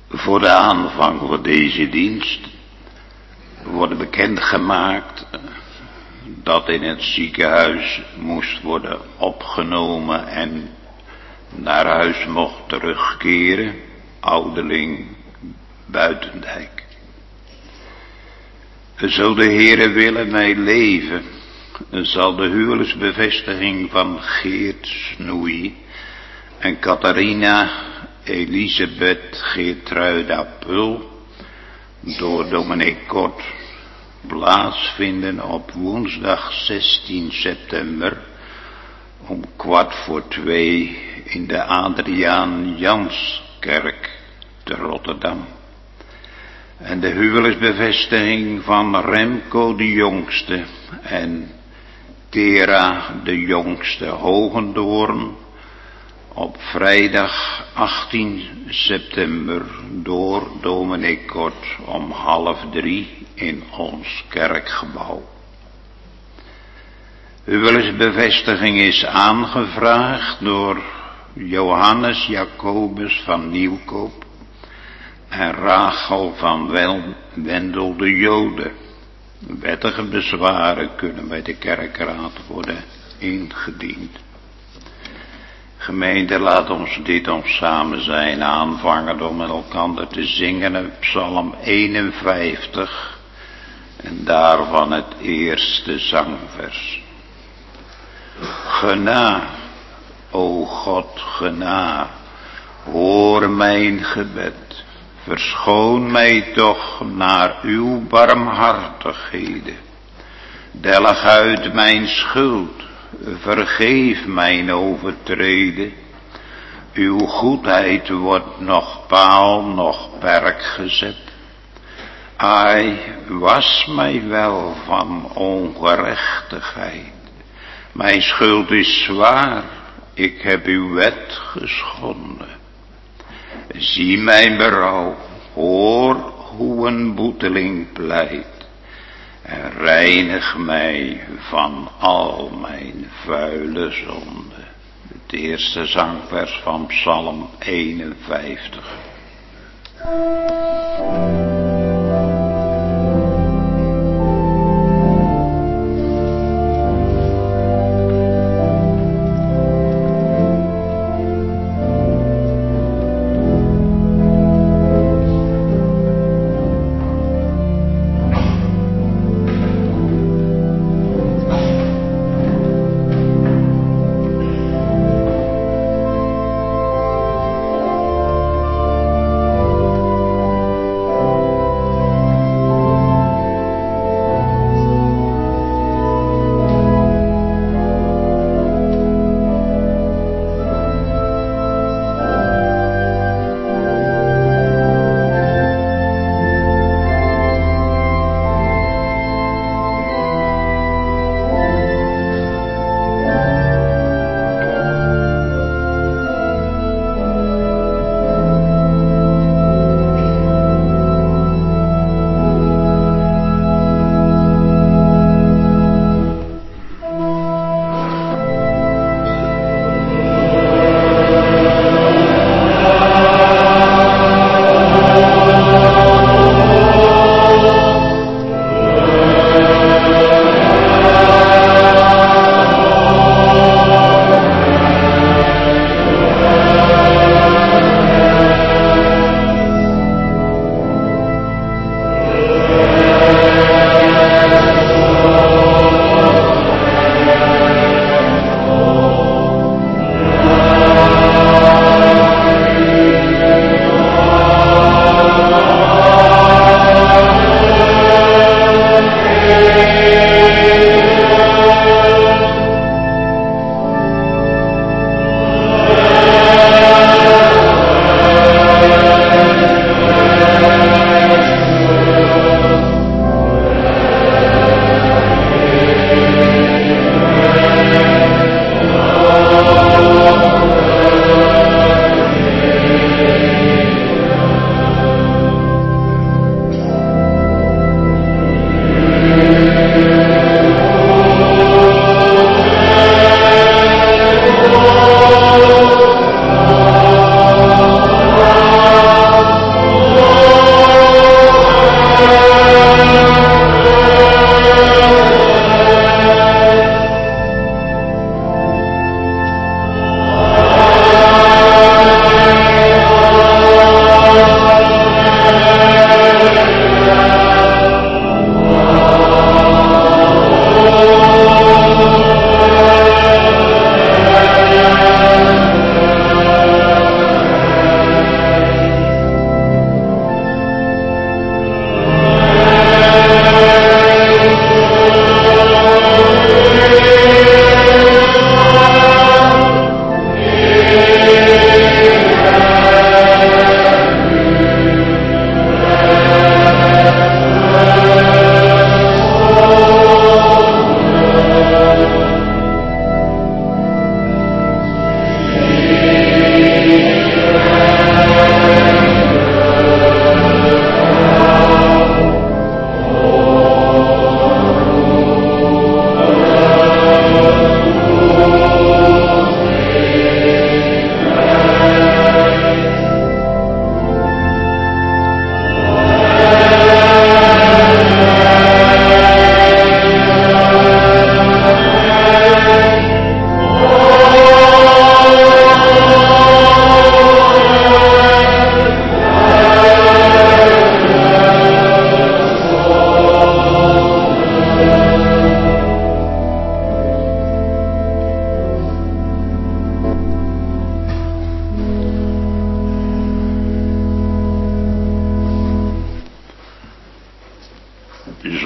Voor de aanvang van deze dienst wordt bekendgemaakt dat in het ziekenhuis moest worden opgenomen en naar huis mocht terugkeren, ouderling Buitendijk. Zo de Heere willen mij leven, zal de huwelijksbevestiging van Geert Snoei en Catharina Elisabeth Geertruida Pul door dominee Kort plaatsvinden op woensdag 16 september om 1:15 in de Adriaan Janskerk te Rotterdam. En de huwelijksbevestiging van Remco de Jongste en Tera de Jongste Hogendoorn op vrijdag 18 september door dominee Kort om 2:30 in ons kerkgebouw. Huwelijksbevestiging is aangevraagd door Johannes Jacobus van Nieuwkoop en Rachel van Wendel de Jode. Wettige bezwaren kunnen bij de kerkraad worden ingediend. Gemeente, laat ons dit ons samen zijn aanvangen door met elkaar te zingen uit Psalm 51 en daarvan het eerste zangvers. Gena, o God, gena, hoor mijn gebed, verschoon mij toch naar uw barmhartigheden, delg uit mijn schuld, vergeef mijn overtreden. Uw goedheid wordt nog paal, nog perk gezet. Ai, was mij wel van ongerechtigheid. Mijn schuld is zwaar, ik heb uw wet geschonden. Zie mijn berouw, hoor hoe een boeteling pleit. En reinig mij van al mijn vuile zonden. Het eerste zangvers van Psalm 51.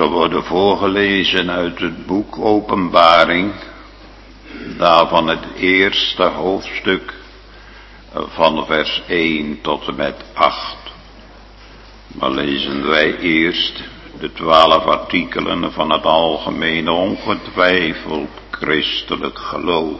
zal worden voorgelezen uit het boek Openbaring, daarvan het eerste hoofdstuk van vers 1 tot en met 8. Maar lezen wij eerst de 12 artikelen van het algemene ongetwijfeld christelijk geloof.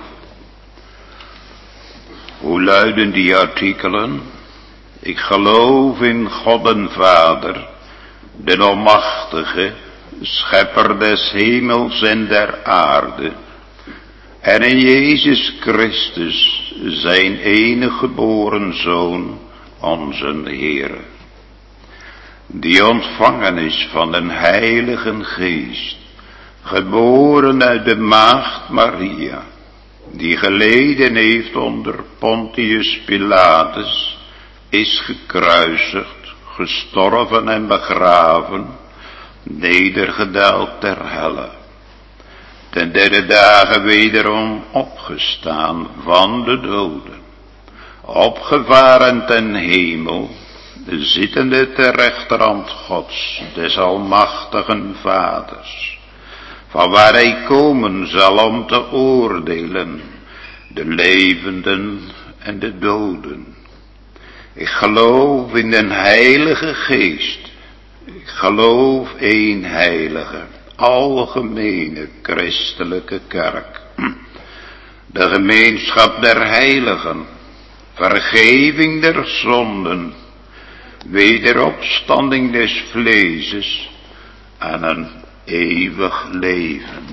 Hoe luiden die artikelen? Ik geloof in God en Vader, de almachtige, schepper des hemels en der aarde, en in Jezus Christus, zijn enige geboren Zoon, onze Heere, die ontvangen is van den Heilige Geest, geboren uit de maagd Maria, die geleden heeft onder Pontius Pilatus, is gekruisigd, gestorven en begraven, nedergedaald ter helle, ten derde dagen wederom opgestaan van de doden, opgevaren ten hemel, zittende ter rechterhand Gods, des almachtigen Vaders, van waar hij komen zal om te oordelen, de levenden en de doden. Ik geloof in den Heilige Geest. Ik geloof één heilige, algemene christelijke kerk. De gemeenschap der heiligen, vergeving der zonden, wederopstanding des vleeses en een eeuwig leven.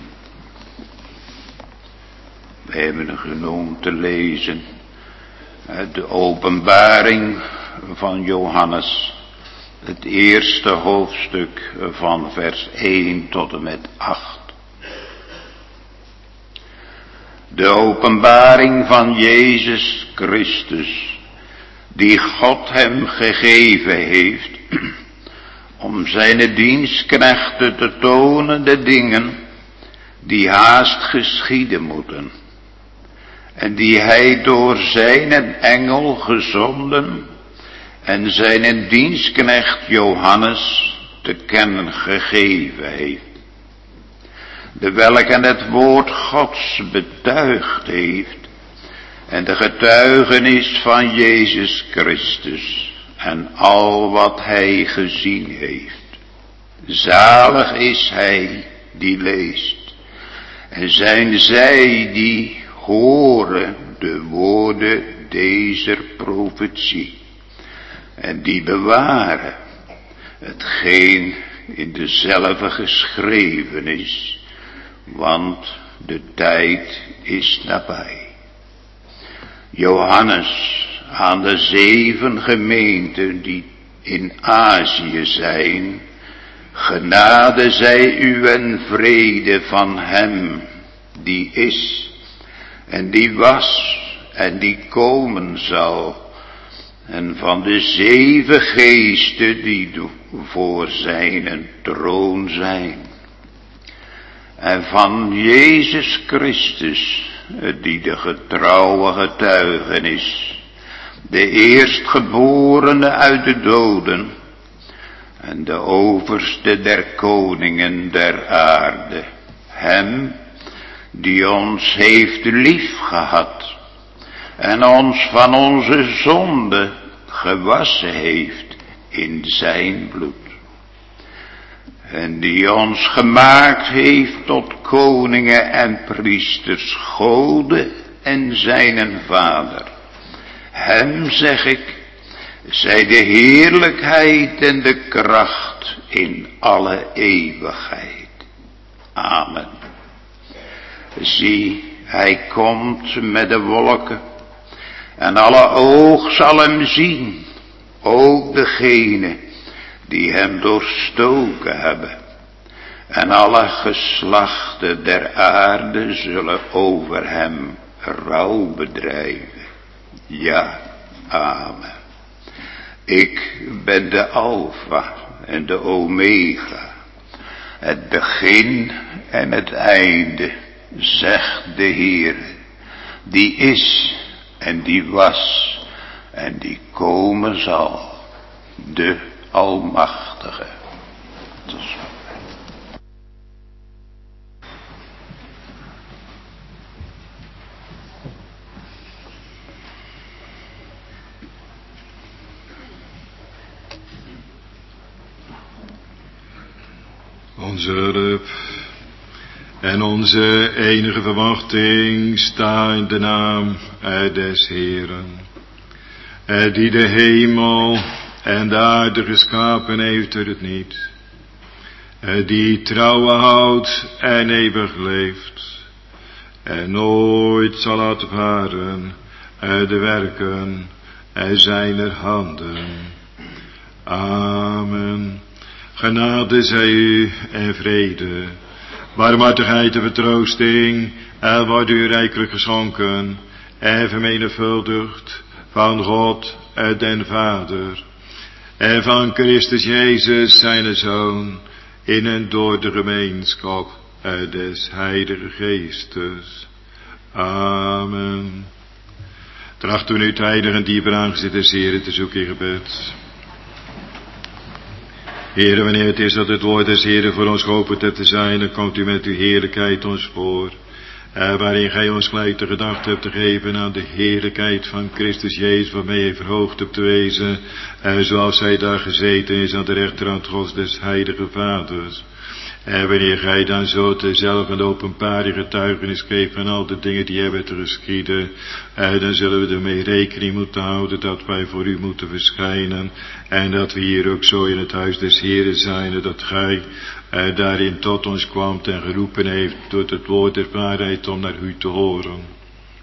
We hebben genoemd te lezen de openbaring van Johannes, het eerste hoofdstuk van vers 1 tot en met 8. De openbaring van Jezus Christus, die God hem gegeven heeft, om zijn dienstknechten te tonen de dingen die haast geschieden moeten, en die hij door zijn engel gezonden en zijn dienstknecht Johannes te kennen gegeven heeft, de welke het woord Gods betuigd heeft en de getuigenis van Jezus Christus en al wat hij gezien heeft. Zalig is hij die leest en zijn zij die horen de woorden deze profetie en die bewaren hetgeen in dezelfde geschreven is, want de tijd is nabij. Johannes aan de 7 gemeenten die in Azië zijn, genade zij u en vrede van hem die is en die was en die komen zal, en van de 7 geesten die voor zijn troon zijn, en van Jezus Christus, die de getrouwe getuige is, de eerstgeborene uit de doden, en de overste der koningen der aarde, hem die ons heeft lief gehad en ons van onze zonde gewassen heeft in zijn bloed, en die ons gemaakt heeft tot koningen en priesters, Gode en zijn Vader. Hem zeg ik, zij de heerlijkheid en de kracht in alle eeuwigheid. Amen. Zie, hij komt met de wolken, en alle oog zal hem zien, ook degene die hem doorstoken hebben. En alle geslachten der aarde zullen over hem rouw bedrijven. Ja, amen. Ik ben de Alpha en de Omega, het begin en het einde, zegt de Heer, die is en die was en die komen zal, de Almachtige. Onze hulp en onze enige verwachting staat in de naam des Heeren, die de hemel en de aarde geschapen heeft door het niet, die trouwen houdt en eeuwig leeft, en nooit zal laten varen de werken zijner handen. Amen. Genade zij u en vrede, barmhartigheid en vertroosting, wordt u rijkelijk geschonken en vermenigvuldigd van God den Vader en van Christus Jezus zijn Zoon, in en door de gemeenschap des Heilige Geestes. Amen. Trachten we nu het heilige en dieper aangezicht des Heren te zoeken in gebed. Heere, wanneer het is dat het woord des Heren voor ons geopend hebt te zijn, dan komt u met uw heerlijkheid ons voor. Waarin gij ons gelijk de gedachte hebt te geven aan de heerlijkheid van Christus Jezus, waarmee hij verhoogd hebt te wezen, zoals hij daar gezeten is aan de rechterhand Gods des heilige Vaders. En wanneer gij dan zo tezelfde de openbaring getuigenis geeft van al de dingen die hebben te geschieden, dan zullen we ermee rekening moeten houden dat wij voor u moeten verschijnen en dat we hier ook zo in het huis des Heren zijn, dat gij daarin tot ons kwam en geroepen heeft door het woord der waarheid om naar u te horen.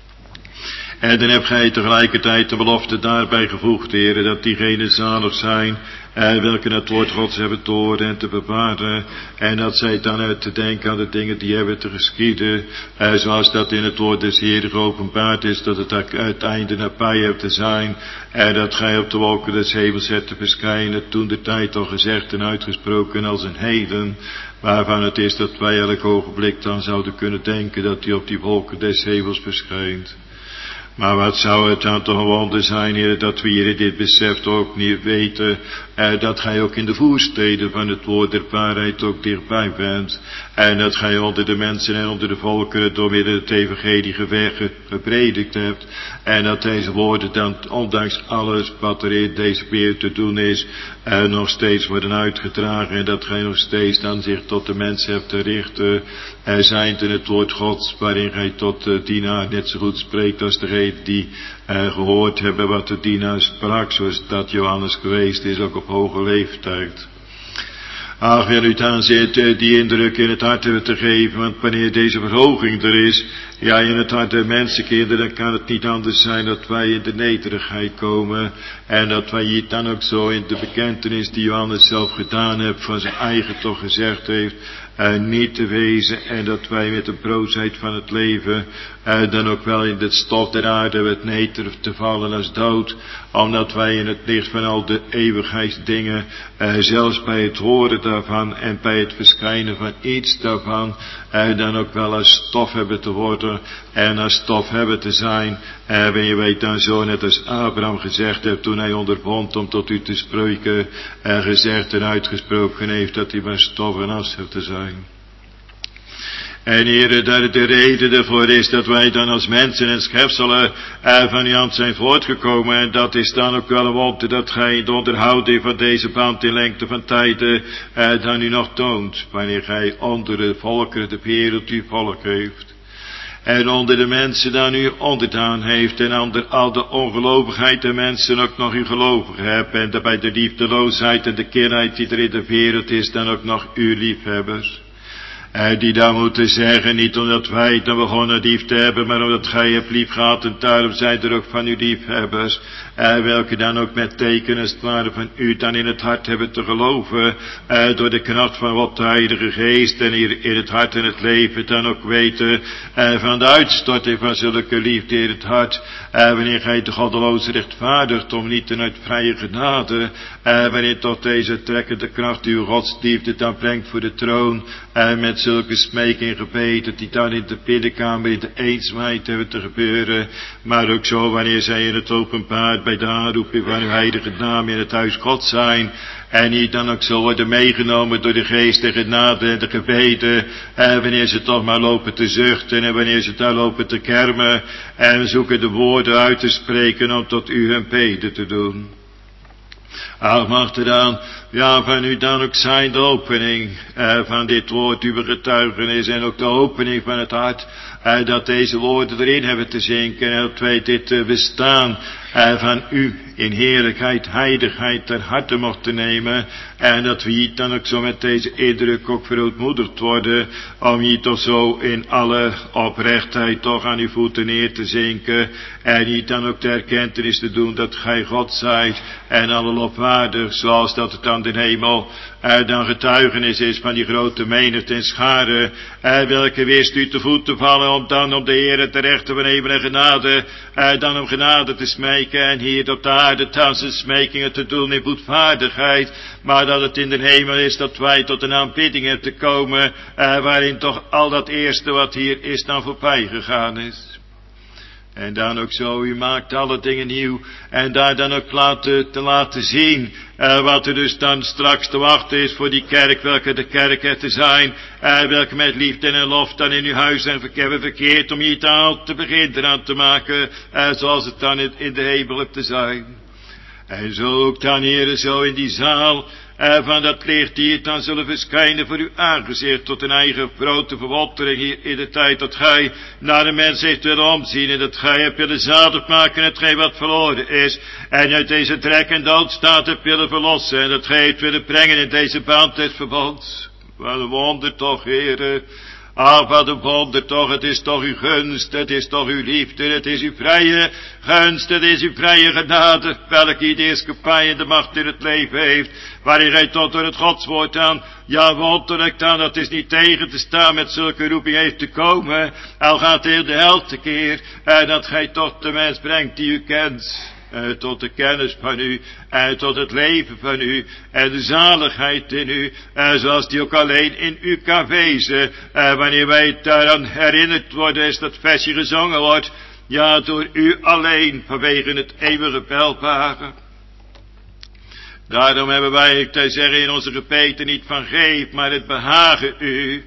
En dan hebt gij tegelijkertijd de belofte daarbij gevoegd, Heere, dat diegenen zalig zijn, welke het woord Gods hebben te horen en te bewaren, en dat zij dan uit te denken aan de dingen die hebben te geschieden, zoals dat in het woord des Heeren geopenbaard is, dat het uiteinde nabij hebt te zijn, en dat gij op de wolken des hemels hebt te verschijnen, toen de tijd al gezegd en uitgesproken als een heden, waarvan het is dat wij elk ogenblik dan zouden kunnen denken dat hij op die wolken des hemels verschijnt. Maar wat zou het dan toch een wonder zijn, Heer, dat we hier in dit besef ook niet weten, dat gij ook in de voersteden van het woord der waarheid ook dichtbij bent. En dat gij onder de mensen en onder de volkeren door middel het evangelie gepredikt hebt. En dat deze woorden dan, ondanks alles wat er in deze wereld te doen is, nog steeds worden uitgedragen. En dat gij nog steeds dan zich tot de mensen hebt te richten, zijnd in het woord Gods, waarin gij tot de dienaar net zo goed spreekt als degene die gehoord hebben wat de dienaar sprak, zoals dat Johannes geweest is, ook op hoge leeftijd. Ach, wil u het aanzet die indruk in het hart hebben te geven, want wanneer deze verhoging er is, ja, in het hart der mensenkinderen, dan kan het niet anders zijn dat wij in de nederigheid komen, en dat wij hier dan ook zo in de bekentenis die Johannes zelf gedaan heeft, van zijn eigen toch gezegd heeft, niet te wezen, en dat wij met de broosheid van het leven dan ook wel in het stof der aarde het nederig te vallen als dood, omdat wij in het licht van al de eeuwigheidsdingen, zelfs bij het horen daarvan en bij het verschijnen van iets daarvan, dan ook wel als stof hebben te worden en als stof hebben te zijn. En je weet dan zo, net als Abraham gezegd heeft toen hij ondervond om tot u te spreken, gezegd en uitgesproken heeft dat hij maar stof en as heeft te zijn. En Heere, dat de reden ervoor is dat wij dan als mensen en schepselen van uw hand zijn voortgekomen. En dat is dan ook wel een wonder dat gij de onderhouding van deze band in lengte van tijden dan u nog toont. Wanneer gij onder de volkeren de wereld uw volk heeft. En onder de mensen dan u onderdaan heeft. En onder al de ongelovigheid der mensen ook nog uw gelovigen hebt. En daarbij de liefdeloosheid en de killheid die er in de wereld is dan ook nog uw liefhebbers. Die daar moeten zeggen, niet omdat wij dan begonnen lief te hebben, maar omdat gij hebt lief gehad, en daarom zijn er ook van uw liefhebbers, welke dan ook met tekenen als het ware van u dan in het hart hebben te geloven, door de kracht van wat de Heilige Geest en hier in het hart en het leven dan ook weten, van de uitstorting van zulke liefde in het hart, wanneer gij de goddeloze rechtvaardigt, om niet ten uit vrije genade, wanneer tot deze trekkende kracht uw godsliefde dan brengt voor de troon, met zulke smeking gebeden die dan in de binnenkamer in de eenzaamheid hebben te gebeuren, maar ook zo wanneer zij in het openbaar bij de aanroeping van uw heilige naam in het huis God zijn, en die dan ook zo worden meegenomen door de geest en genade en de gebeden, wanneer ze toch maar lopen te zuchten en wanneer ze daar lopen te kermen en zoeken de woorden uit te spreken om tot u hun beden te doen. Ach, mag er dan, ja, van u dan ook zijn de opening van dit woord, uw getuigenis en ook de opening van het hart, dat deze woorden erin hebben te zinken en dat wij dit bestaan van u in heerlijkheid, heiligheid ter harte mochten nemen en dat we hier dan ook zo met deze indruk ook verootmoedigd worden om hier toch zo in alle oprechtheid toch aan uw voeten neer te zinken en hier dan ook de erkentenis te doen dat gij God zijt en alle lofwaardig zoals dat het aan de hemel dan getuigenis is van die grote menigte en scharen welke wist u te voet te vallen om dan op de Heere te rechten van hemel en genade dan om genade te smeken en hier op de aarde dan zijn smekingen te doen in boetvaardigheid, maar dat het in de hemel is dat wij tot een aanbidding hebben te komen waarin toch al dat eerste wat hier is dan voorbij gegaan is. En dan ook zo, u maakt alle dingen nieuw. En daar dan ook te laten zien wat er dus dan straks te wachten is voor die kerk, welke de kerk er te zijn. Welke met liefde en lof dan in uw huis hebben verkeerd om hier taal te beginnen aan te maken. Zoals het dan in de hemel hebt te zijn. En zo ook dan, heren, zo in die zaal van dat licht hier dan zullen verschijnen voor uw aangezicht tot een eigen grote verwondering hier in de tijd dat gij naar de mens heeft willen omzien en dat gij hebt willen zalig maken hetgeen wat verloren is en uit deze trek en doodstaat hebt willen verlossen en dat gij hebt willen brengen in deze band des verbonds. Wat een wonder toch, heren. Ah, wat een wonder toch, het is toch uw gunst, het is toch uw liefde, het is uw vrije gunst, het is uw vrije genade, welke die de heerschappij en de macht in het leven heeft, waarin gij tot door het godswoord aan, ja wonderlijk dan, dat is niet tegen te staan met zulke roeping heeft te komen, al gaat heel de hel tekeer, dat gij toch de mens brengt die u kent. Tot de kennis van u, tot het leven van u, en de zaligheid in u, zoals die ook alleen in u kan wezen, wanneer wij daaraan herinnerd worden, is dat versje gezongen wordt, ja, door u alleen, vanwege het eeuwige welvaren. Daarom hebben wij te zeggen in onze gebeden niet van geef, maar het behagen u.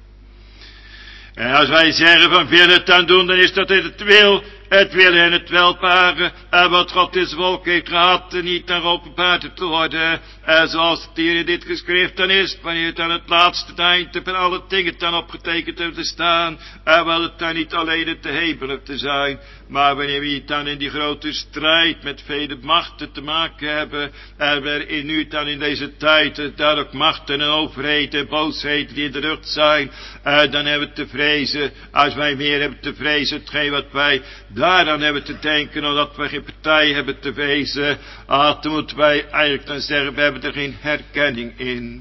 En als wij zeggen van wil het dan doen, dan is dat in het wil en het welvaren, wat God in zijn volk heeft gehad, en niet naar openbaar te worden, zoals het hier in dit geschrift dan is, wanneer het aan het laatste eind van alle dingen dan opgetekend heeft te staan, wel het dan niet alleen het te hemelen te zijn, maar wanneer we dan in die grote strijd met vele machten te maken hebben, waarin nu dan in deze tijd, daar ook machten en overheden en boosheden die in de lucht zijn, dan hebben we te vrezen, als wij meer hebben te vrezen, hetgeen wat wij daaraan hebben te denken, omdat we geen partij hebben te wezen, dan moeten wij eigenlijk dan zeggen, we hebben er geen herkenning in.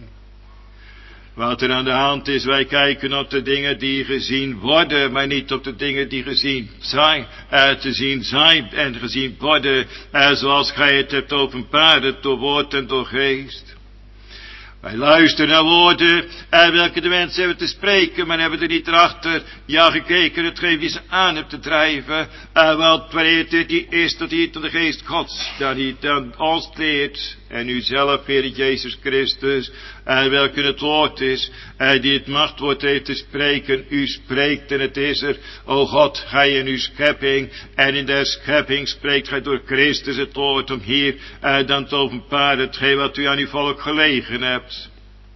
Wat er aan de hand is, wij kijken op de dingen die gezien worden, maar niet op de dingen die gezien zijn, te zien zijn en gezien worden, zoals gij het hebt openbaard door woord en door geest. Wij luisteren naar woorden, welke de mensen hebben te spreken, maar hebben er niet erachter, ja, gekeken, hetgeen wie ze aan hebt te drijven, want wanneer het die is, dat hier tot de geest Gods, dan niet dan ons leert, en u zelf, Heer Jezus Christus, welke het woord is, die het machtwoord heeft te spreken, u spreekt en het is er, o God, gij in uw schepping, en in de schepping spreekt gij door Christus het woord, om hier dan te openbaren, hetgeen wat u aan uw volk gelegen hebt.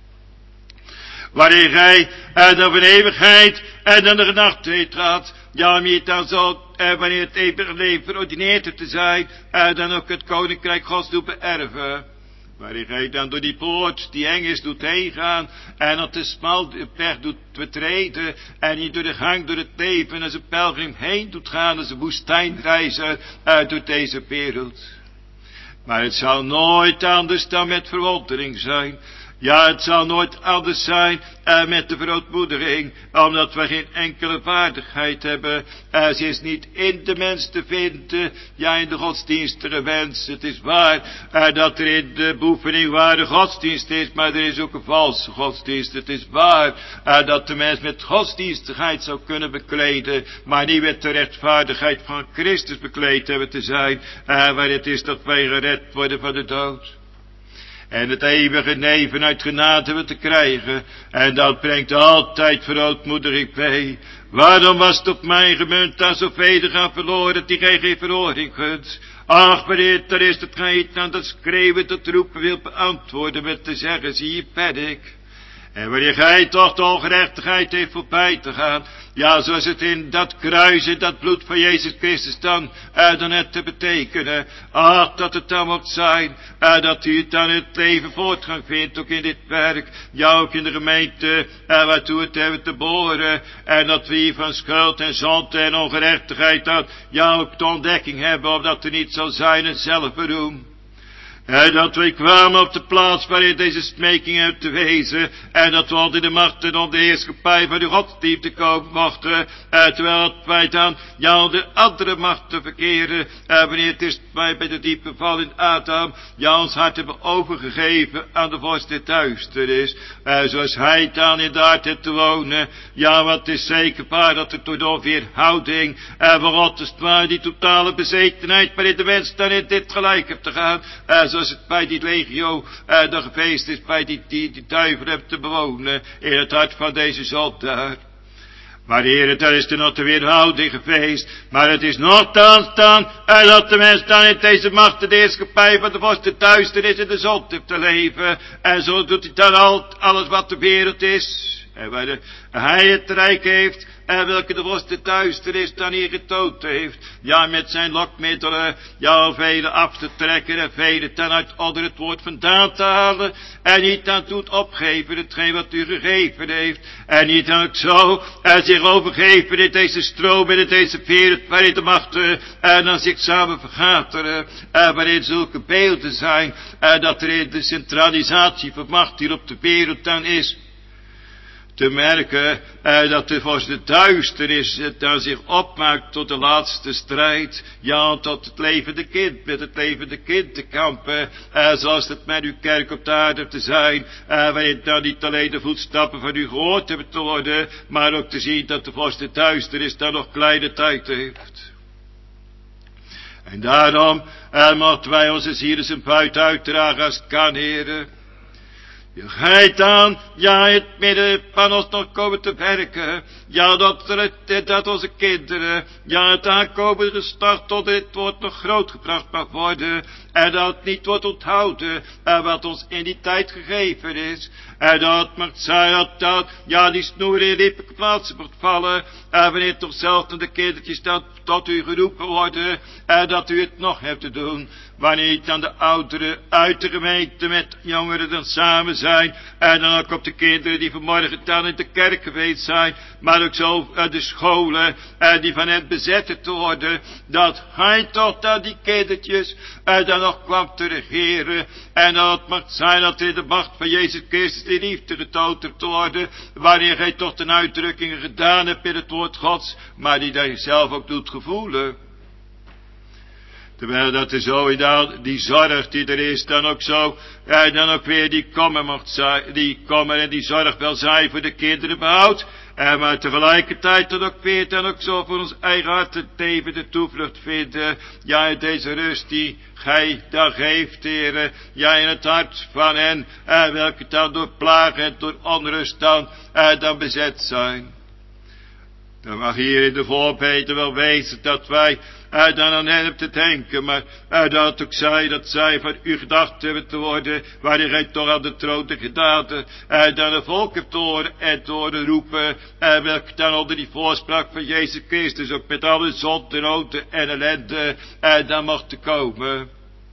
Waarin gij dan van eeuwigheid en dan de gedachte heeft gehad, ja, om hier dan zo, wanneer het eeuwige leven verordineerd hebt te zijn, dan ook het koninkrijk Gods doet beërven. Waarin gij dan door die poort, die eng is, doet heen gaan, en dat de smal weg doet betreden, en niet door de gang, door het leven, als een pelgrim heen doet gaan, als een woestijnreizer, door deze wereld. Maar het zal nooit anders dan met verwondering zijn. Ja, het zal nooit anders zijn met de verootmoediging, omdat we geen enkele vaardigheid hebben. Ze is niet in de mens te vinden, ja, in de godsdienstige mens. Het is waar dat er in de beoefening ware godsdienst is, maar er is ook een valse godsdienst. Het is waar dat de mens met godsdienstigheid zou kunnen bekleden, maar niet met de rechtvaardigheid van Christus bekleed hebben te zijn, waar het is dat wij gered worden van de dood. En het eeuwige neven uit genade hebben te krijgen. En dat brengt altijd verootmoediging bij. Waarom was het op mij gemunt daar zoveel gaan verloren die gij geen verloring kunt? Ach, wanneer er is dat gij niet aan dat schreeuwen, dat roepen wil beantwoorden met te zeggen, zie je, ben ik. En wanneer gij toch de ongerechtigheid heeft voorbij te gaan, ja, zoals het in dat kruis, in dat bloed van Jezus Christus dan net te betekenen. Ach, dat het dan mocht zijn, dat u het dan in het leven voortgang vindt, ook in dit werk, ja, ook in de gemeente, waartoe het hebben te behoren, en dat we hier van schuld en zonde en ongerechtigheid dan, ja, ook de ontdekking hebben, opdat er niet zal zijn een zelfberoem. En dat wij kwamen op de plaats waarin deze smeking heeft te wezen. En dat we onder de macht en onder de heerschappij van uw godsliefde komen mochten. Terwijl wij dan, ja, onder andere machten verkeren. Wanneer het is wij bij de diepe val in Adam, ja, ons hart hebben overgegeven aan de vorst der duisternis. Zoals hij dan in de hart heeft te wonen. Ja, wat is zeker waar dat het door de weerhouding. En wat is het waar die totale bezetenheid waarin de mens dan in dit gelijk heeft te gaan. Zoals het bij die legio de geweest is, bij die duivel hebt te bewonen, in het hart van deze zondaar. Maar Heer, daar is er nog de weerhouding geweest, maar het is nogthans dan, dat de mens dan in deze machten de heerschappij van de vorst der duisternis in de zon heeft te leven, en zo doet hij dan alles wat de wereld is. En waar hij het rijk heeft, en welke de vorst der duisternis dan hier getoond heeft. Ja, met zijn lokmiddelen, ja, vele af te trekken en vele ten uit onder het woord vandaan te halen. En niet aan doet opgeven hetgeen wat u gegeven heeft. En niet aan het zo, zich overgeven in deze stroom en in deze wereld, waarin de machten en dan zich samen vergateren. Waarin zulke beelden zijn, dat er in de centralisatie van macht hier op de wereld dan is. Te merken dat de vorst de duisternis daar zich opmaakt tot de laatste strijd. Ja, tot het levende kind, met het levende kind te kampen. Zoals het met uw kerk op de aarde te zijn. Waarin dan niet alleen de voetstappen van u gehoord hebben te worden, maar ook te zien dat de vorst de duisternis daar nog kleine tijd heeft. En daarom mochten wij onze zielen zijn buiten uitdragen als kan, Heere. Je gaat dan, ja, in het midden van ons nog komen te werken. Ja, dat onze kinderen, ja, het aankomende start tot dit woord nog grootgebracht mag worden. En dat het niet wordt onthouden, wat ons in die tijd gegeven is. En dat mag zijn dat, ja, die snoer in rippige plaatsen wordt vallen. En wanneer toch zelf de kindertjes dan tot u geroepen worden. En dat u het nog hebt te doen. Wanneer niet aan de ouderen uit de gemeente met jongeren dan samen zijn. En dan ook op de kinderen die vanmorgen dan in de kerk geweest zijn. Maar ook zo de scholen die van hen bezet te worden. Dat hij toch dan die kindertjes dan nog kwam te regeren. En dat mag zijn dat in de macht van Jezus Christus die liefde getoond hebt te worden. Wanneer gij toch de uitdrukkingen gedaan hebt in het woord Gods. Maar die je zelf ook doet gevoelen. Terwijl dat er zo inderdaad, die zorg die er is, dan ook zo, dan ook weer die komen mocht zijn, die komen en die zorg wel zijn voor de kinderen behoud. Maar tegelijkertijd dan ook weer, dan ook zo voor ons eigen hart het even de toevlucht vinden. Ja, in deze rust die gij dan geeft, Heere, ja, in het hart van hen, welke dan door plagen en door onrust dan bezet zijn. Dan mag hier in de voorbeden wel wezen dat wij dan aan hen te denken, maar dat ook zij, dat zij van u gedacht hebben te worden, waarin gij toch aan de troon de gedaten dan een volk hebt te horen en te horen roepen, welke dan onder die voorspraak van Jezus Christus ook met alle zonde, nood en ellende dan mocht te komen.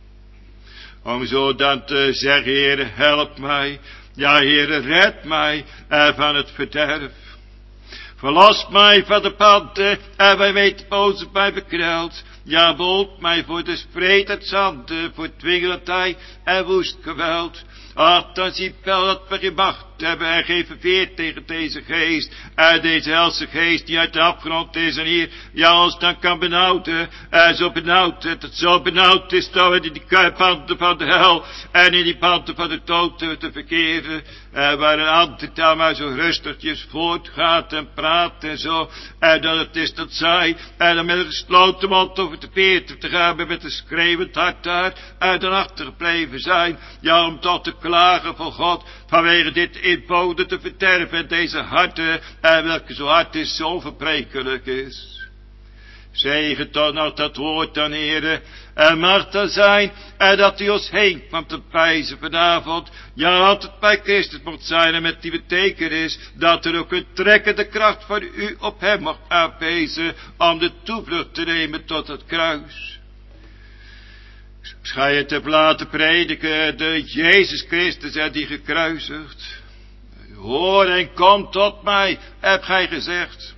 Om zo dan te zeggen, Heere, help mij, ja, Heere, red mij van het verderf. Verlos mij van de panden, en wij weten boze mij bekreld. Ja, behoed mij voor de spreed het zanden, voor dwingelandij en woest geweld. Ach, dan zie wel dat we geen macht hebben en geen verveer tegen deze geest. En deze helse geest die uit de afgrond is en hier, ja, ons dan kan benauwden. Zo benauwd, dat het zo benauwd is dat we in die panden van de hel en in die panden van de dood te verkeren. Waar een ander dan maar zo rustigjes voortgaat en praat en zo. En dat het is dat zij, en dan met een gesloten mond over de veertig te gaan, met een schreeuwend hart daar, dan achtergebleven zijn. Ja, om tot te klagen voor God, vanwege dit inboden te verderven en deze harten, welke zo hard is, zo onverbrekelijk is. Zegen toch nog dat woord dan, Heere. En mag dan zijn, en dat u ons heen kwam te prijzen vanavond. Ja, dat het bij Christus mocht zijn en met die betekenis, dat er ook een trekkende kracht van u op hem mocht aanwezen, om de toevlucht te nemen tot het kruis. Schij het te laten prediken, de Jezus Christus en die gekruisigd. Hoor en kom tot mij, heb gij gezegd.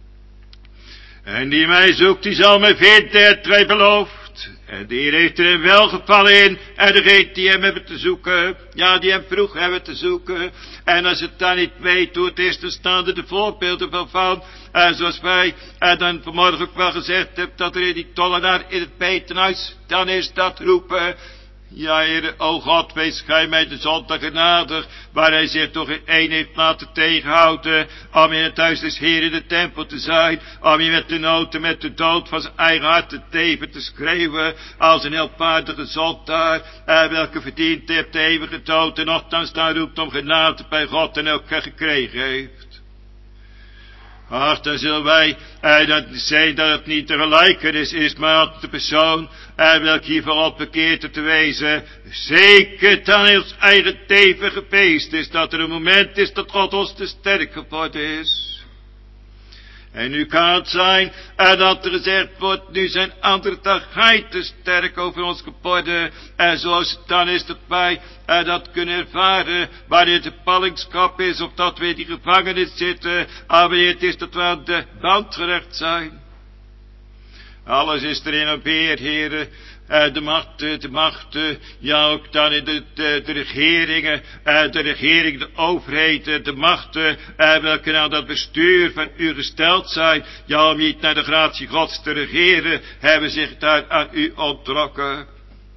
En die mij zoekt, die zal mij vinden, het wij beloofd. En die Heer heeft er een welgevallen in. En degene die hem hebben te zoeken, ja, die hem vroeg hebben te zoeken. En als het dan niet weet hoe het is, dan staan er de voorbeelden van. En zoals wij dan vanmorgen ook wel gezegd hebben, dat er in die tollenaar in het betenhuis, dan is dat roepen. Ja, Heer, o God, wees gij mij de zondag genadig, waar hij zich toch in één heeft laten tegenhouden, om in het huis des Heer in de tempel te zijn, om je met de nood en met de dood van zijn eigen hart te teven te schreeuwen, als een helpvaardige zondaar, welke verdiend heeft de eeuwige dood, en nochtans daar roept om genade bij God en ook gekregen heeft. Ach, dan zullen wij dat zijn dat het niet te gelijkenis is, maar de persoon welke hiervoor op bekeerd te wezen, zeker dan in ons eigen tevige beest is, dat er een moment is dat God ons te sterk geworden is. En nu kan het zijn dat er gezegd wordt, nu zijn andere dag hij te sterk over ons geworden. En zoals het dan is dat wij dat kunnen ervaren, wanneer de ballingschap is, of dat we in die gevangenis zitten, wanneer het is dat we aan de band gerecht zijn. Alles is erin op Heer, Heere. De machten, ja ook dan in de regeringen, de overheden, de machten, welke aan dat bestuur van u gesteld zijn, ja om niet naar de gratie Gods te regeren, hebben zich daar aan u onttrokken.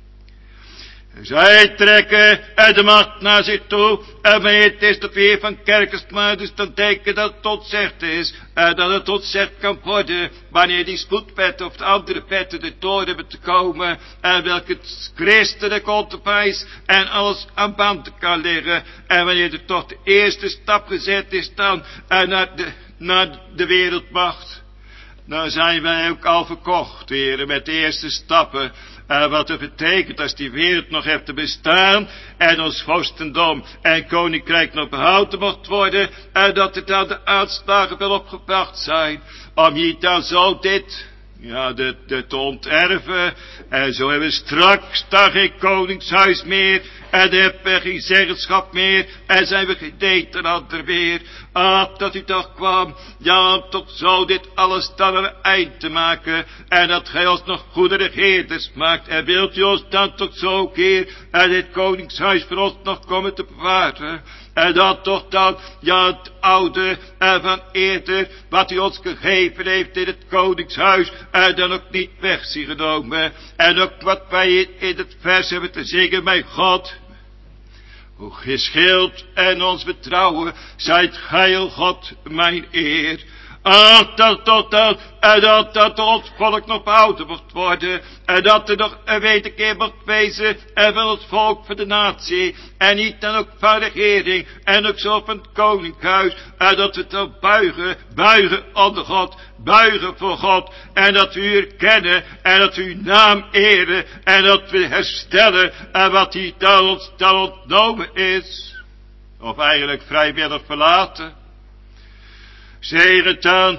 Zij trekken de macht naar zich toe, en wanneer het is dat weer van kerkensmuiders dan denken dat het ontzegd is, dat het ontzegd kan worden, wanneer die spoedwetten of de andere wetten er door hebben te komen, welke het christelijk onderwijs en alles aan banden kan liggen, en wanneer er toch de eerste stap gezet is dan naar de wereldmacht, dan zijn wij ook al verkocht, heren, met de eerste stappen. Wat het betekent als die wereld nog heeft te bestaan en ons vorstendom en koninkrijk nog behouden mocht worden, en dat er dan de aanslagen wel opgebracht zijn, om je dan zo dit te onterven. En zo hebben we straks dan geen koningshuis meer, en dan hebben we geen zeggenschap meer, en zijn we geen Nederlander meer. Ah, dat u toch kwam, ja, om toch zo dit alles dan een eind te maken, en dat gij ons nog goede regeerders maakt, en wilt u ons dan toch zo keer, en dit koningshuis voor ons nog komen te bewaren, en dat toch dan, ja, het oude van eerder, wat u ons gegeven heeft in het koningshuis, en dan ook niet weg zien genomen, en ook wat wij in het vers hebben te zingen, mijn God, hoe geschild en ons betrouwen, zijt gij, o God, mijn eer. Ach, dat ons volk nog behouden mocht worden, en dat er nog een wederkeer mocht wezen, en van het volk van de natie, en niet dan ook van de regering, en ook zo van het koninkhuis, en dat we dan buigen onder God, buigen voor God, en dat we u erkennen, en dat we uw naam eren, en dat we herstellen, en wat hier dan ons dan ontnomen is, of eigenlijk vrijwillig verlaten. Zegen dan,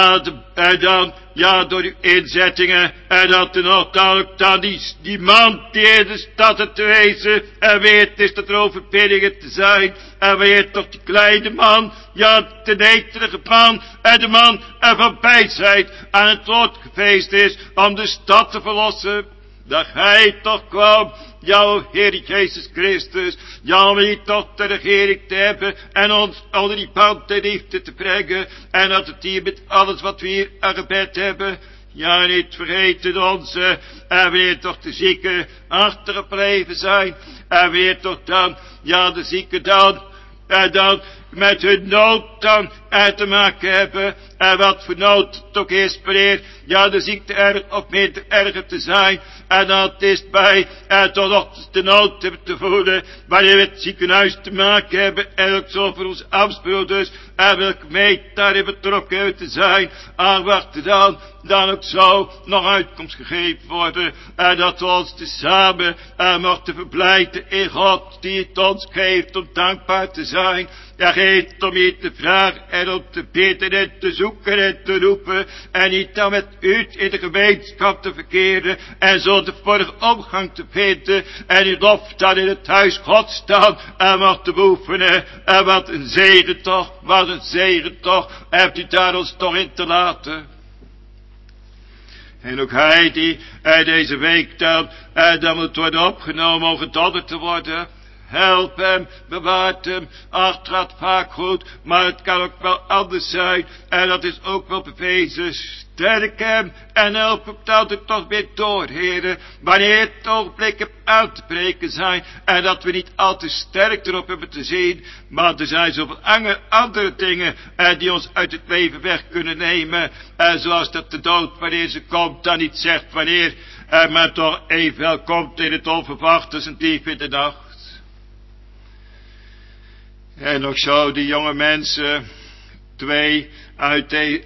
door uw inzettingen, en dat er nog dan die man die in de stad te wezen, en weer het is dat er overwinningen te zijn, en weer toch die kleine man, ja, de nederige man, en de man van wijsheid aan het woord gefeest is, om de stad te verlossen, dat hij toch kwam, jouw Heer Jezus Christus, ja, om hier toch de regering te hebben, en ons onder die band de liefde te brengen, en dat het hier met alles wat we hier aan gebed hebben, ja, niet vergeten onze, en weer toch de zieken achtergebleven zijn, en weer toch dan, ja, de zieken dan, en dan, met hun nood dan te maken hebben. En wat voor nood het ook is, wanneer ja de ziekte erg of minder erger te zijn. En dat is bij tot nog de nood hebben te voelen. Wanneer we het ziekenhuis te maken hebben. En ook zo voor onze afspeelders. En welke mee daarin betrokken hebben te zijn. En wachten dan ook zo nog uitkomst gegeven worden. En dat we ons tezamen mochten verblijden in God die het ons geeft om dankbaar te zijn. Hij geeft om je te vragen en om te bidden en te zoeken en te roepen. En niet dan met u in de gemeenschap te verkeren. En zo de vorige omgang te vinden. En u lof dan in het huis Gods staan en mag te beoefenen. En wat een zegen toch, wat een zegen toch. Hebt u daar ons toch in te laten. En ook hij die deze week dan moet worden opgenomen om gedodderd te worden. Help hem, bewaart hem. Ach, het gaat vaak goed, maar het kan ook wel anders zijn. En dat is ook wel bewezen. Sterk hem en help hem altijd toch weer door, heren. Wanneer het ogenblikken aan te breken zijn. En dat we niet al te sterk erop hebben te zien. Maar er zijn zoveel andere dingen die ons uit het leven weg kunnen nemen. Zoals dat de dood, wanneer ze komt, dan niet zegt wanneer. Maar toch evenwel komt in het onverwachte als een dief in de nacht. En nog zo die jonge mensen, 2 uit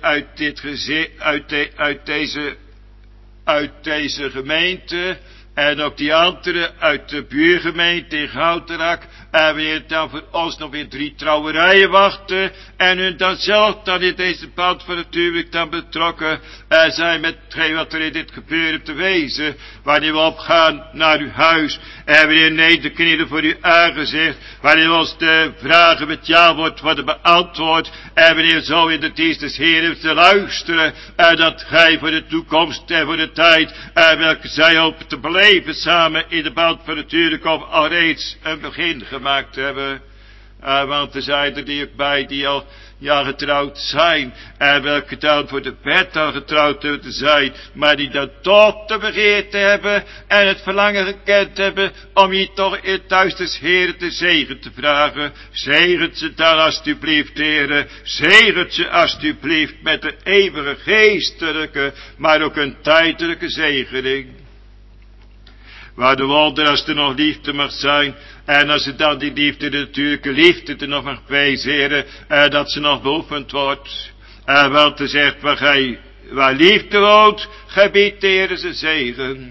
deze gemeente. En ook die andere uit de buurgemeente in Gouterak. En weer dan voor ons nog weer 3 trouwerijen wachten. En hun dan zelf dan in deze band van natuurlijk dan betrokken zijn met hetgeen wat er in dit gebeuren te wezen. Wanneer we opgaan naar uw huis. En wanneer nederknielen voor uw aangezicht. Wanneer we ons de vragen met ja worden beantwoord. En wanneer zo in de dienst des Heeren te luisteren. En dat gij voor de toekomst en voor de tijd. Welke zij hopen te beleven. Samen in de band van natuurlijk of al reeds een begin gemaakt hebben. Want er zijn er die ook bij die al getrouwd zijn. En welke dan voor de wet al getrouwd hebben te zijn. Maar die dan toch de begeerte hebben. En het verlangen gekend hebben. Om je toch in thuis des Heeren te zegen te vragen. Zegent ze dan alstublieft, heren. Zegent ze alstublieft met een eeuwige geestelijke. Maar ook een tijdelijke zegening. Waar de wonder als er nog liefde mag zijn. En als er dan die liefde, de natuurlijke liefde er nog mag wezen, heren. Dat ze nog beoefend wordt. Want er zegt waar liefde woont, gebiedt de Heer zijn zegen.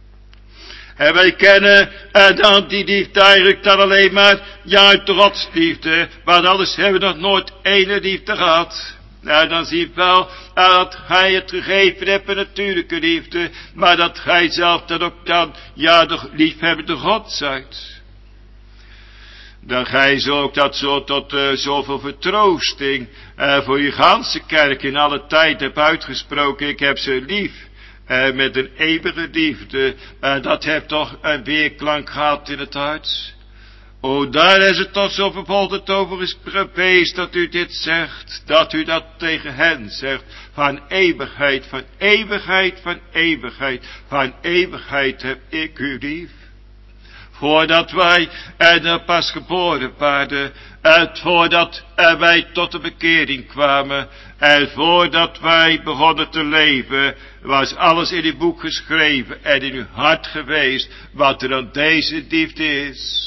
En wij kennen dan die liefde eigenlijk dan alleen maar uit de godsliefde. Want anders hebben we nog nooit ene liefde gehad. Nou, dan zie je wel dat gij het gegeven hebt, een natuurlijke liefde. Maar dat gij zelf dan ook dan, de liefhebbende God zijt. Dan gij zo ook dat zo tot zoveel vertroosting voor je ganse kerk in alle tijd hebt uitgesproken. Ik heb ze lief. Met een eeuwige liefde. Dat heeft toch een weerklank gehad in het hart. O, daar is het toch zo vervolgd over geweest dat u dit zegt. Dat u dat tegen hen zegt. Van eeuwigheid, van eeuwigheid, van eeuwigheid. Van eeuwigheid heb ik u lief. Voordat wij pas geboren waren. Voordat wij tot de bekering kwamen. En voordat wij begonnen te leven. Was alles in uw boek geschreven. En in uw hart geweest. Wat er aan deze liefde is.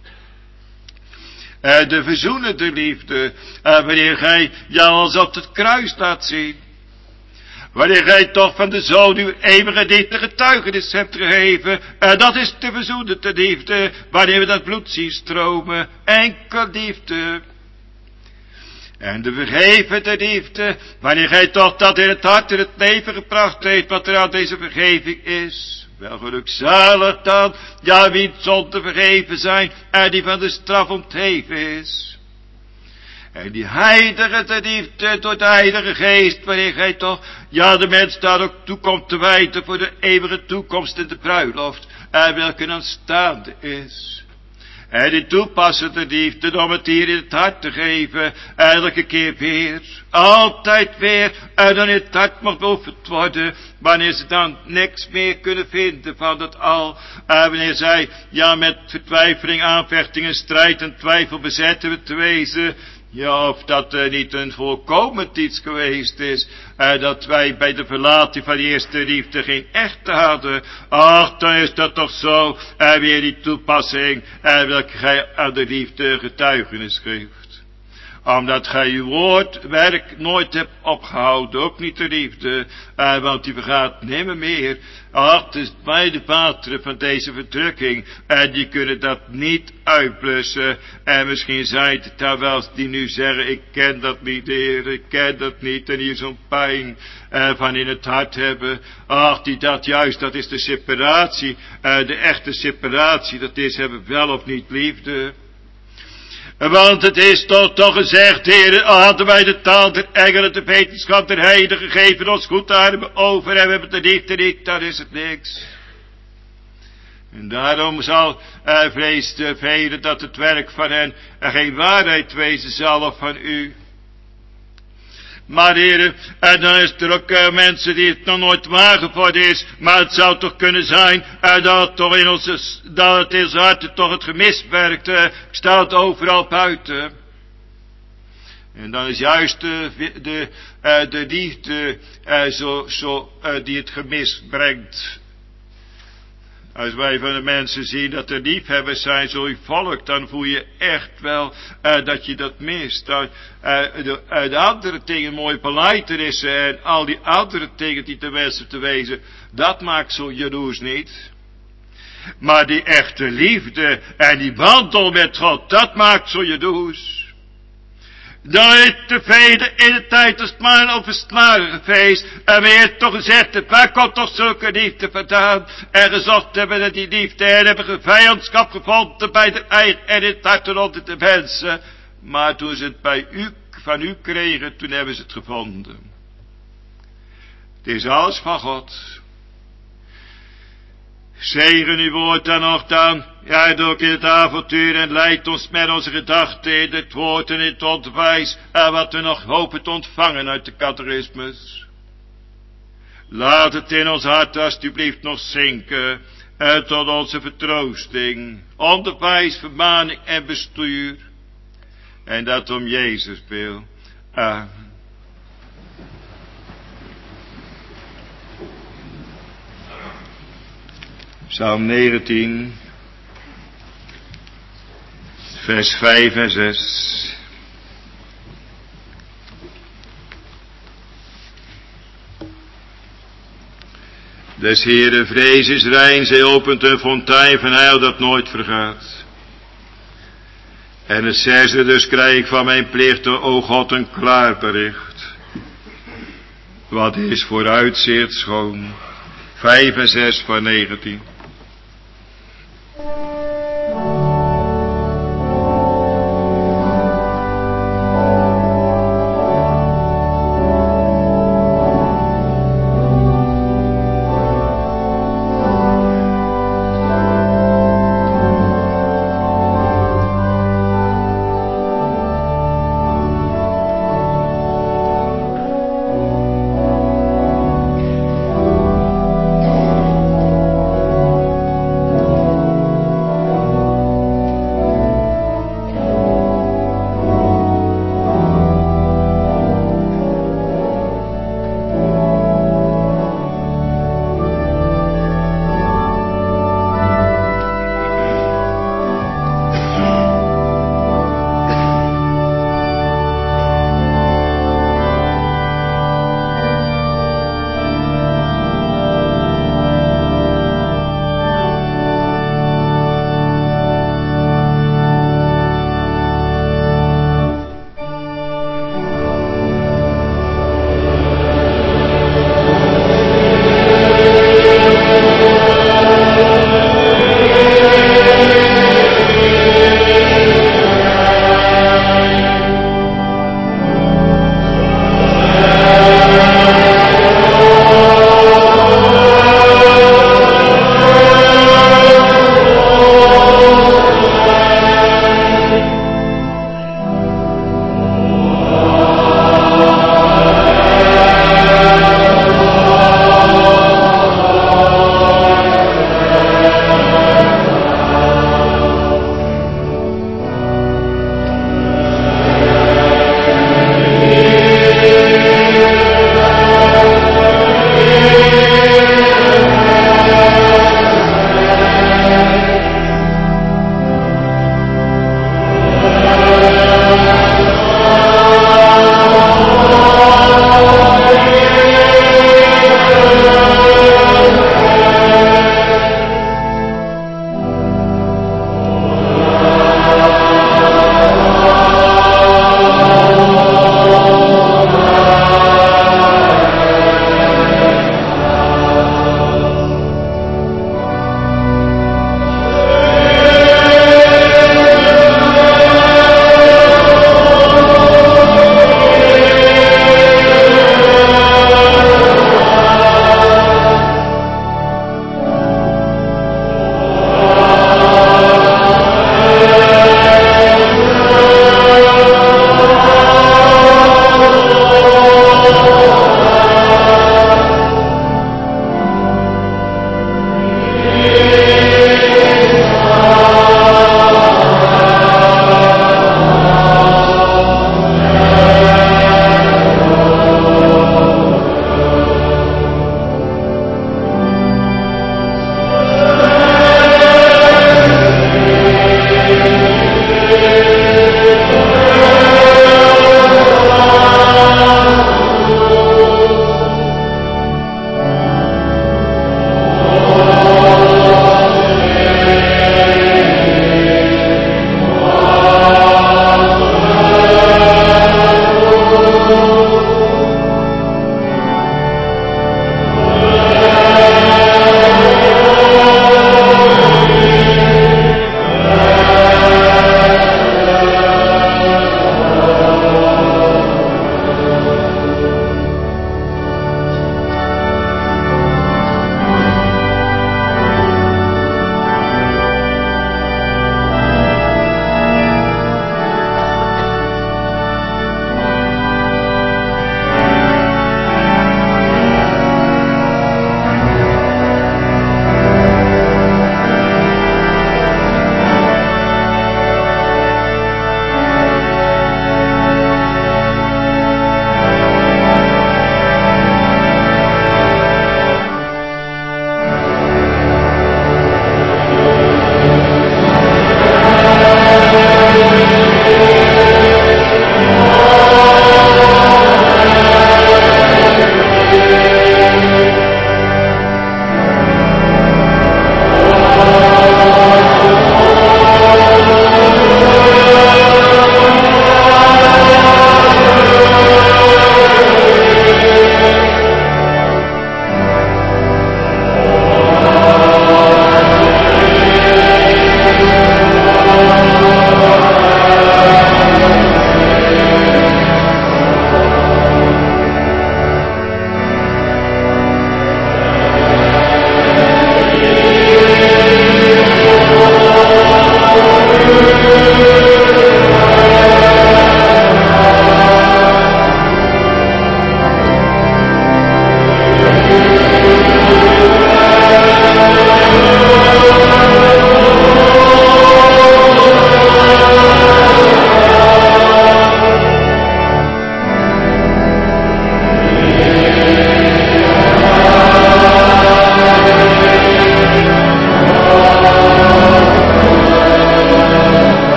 De verzoenende liefde. Wanneer gij ons op het kruis laat zien. Wanneer gij toch van de Zoon uw eeuwige liefde getuigenis hebt gegeven. Dat is de verzoenende liefde. Wanneer we dat bloed zien stromen. Enkel liefde. En de vergevende liefde. Wanneer gij toch dat in het hart in het leven gebracht heeft. Wat er aan deze vergeving is. Wel gelukzalig dan, wie het zonde vergeven zijn en die van de straf ontheven is. En die heilige liefde door de heilige geest, wanneer gij toch, de mens daar ook toekomt te wijten voor de eeuwige toekomst in de bruiloft, en welke aanstaande is. En die toepassende liefde om het hier in het hart te geven, elke keer weer, altijd weer, en dan in het hart mag beoefend worden, wanneer ze dan niks meer kunnen vinden van dat al, en wanneer zij, met vertwijfeling, aanvechting en strijd en twijfel bezet hebben te wezen, Ja, of dat niet een voorkomend iets geweest is, dat wij bij de verlating van de eerste liefde geen echte hadden. Ach, dan is dat toch zo, weer die toepassing, welke gij aan de liefde getuigenis geeft. Omdat gij uw woordwerk nooit hebt opgehouden, ook niet de liefde, want die vergaat nimmer meer. Ach, het is bij de pateren van deze verdrukking, en die kunnen dat niet uitblussen. En misschien zijn het daar wel die nu zeggen, ik ken dat niet, Heer, ik ken dat niet. En hier zo'n pijn van in het hart hebben. Ach, dat is de separatie, de echte separatie, dat is hebben wel of niet liefde. Want het is toch gezegd, Heer, hadden wij de taal der engelen, de wetenschap der heiligen gegeven ons goed armen over en we hebben de liefde niet, dan is het niks. En daarom zal vrees de velen dat het werk van hen geen waarheid wezen zal of van u. Maar heren, en dan is er ook mensen die het nog nooit waar geworden is, maar het zou toch kunnen zijn dat het in onze harten toch het gemis werkt, staat overal buiten. En dan is juist de liefde die het gemis brengt. Als wij van de mensen zien dat er liefhebbers zijn, zo uw volk, dan voel je echt wel dat je dat mist. De andere dingen, mooie beleidenissen en al die andere dingen die te wensen te wezen, dat maakt zo jaloers niet. Maar die echte liefde en die wandel met God, dat maakt zo jaloers. Dan is te velen in de tijd als man op een snarenfeest. En weer toch gezegd, waar komt toch zulke liefde vandaan? En gezocht hebben naar die liefde en hebben vijandschap gevonden bij de eigen en in het hart onder de mensen. Maar toen ze het van u kregen, toen hebben ze het gevonden. Het is alles van God. Zegen uw woord dan nog dan, ja, ook in het avontuur en leid ons met onze gedachten in het woord en in het onderwijs en wat we nog hopen te ontvangen uit de catechismus. Laat het in ons hart alstublieft nog zinken en tot onze vertroosting, onderwijs, vermaning en bestuur. En dat om Jezus wil. Amen. Psalm 19, vers 5 en 6. Des Heeren vrees is rein, zij opent een fontein van heil dat nooit vergaat. En het zesde dus krijg ik van mijn plichten, o God, een klaar bericht. Wat is vooruitzicht schoon. 5 en 6 van 19.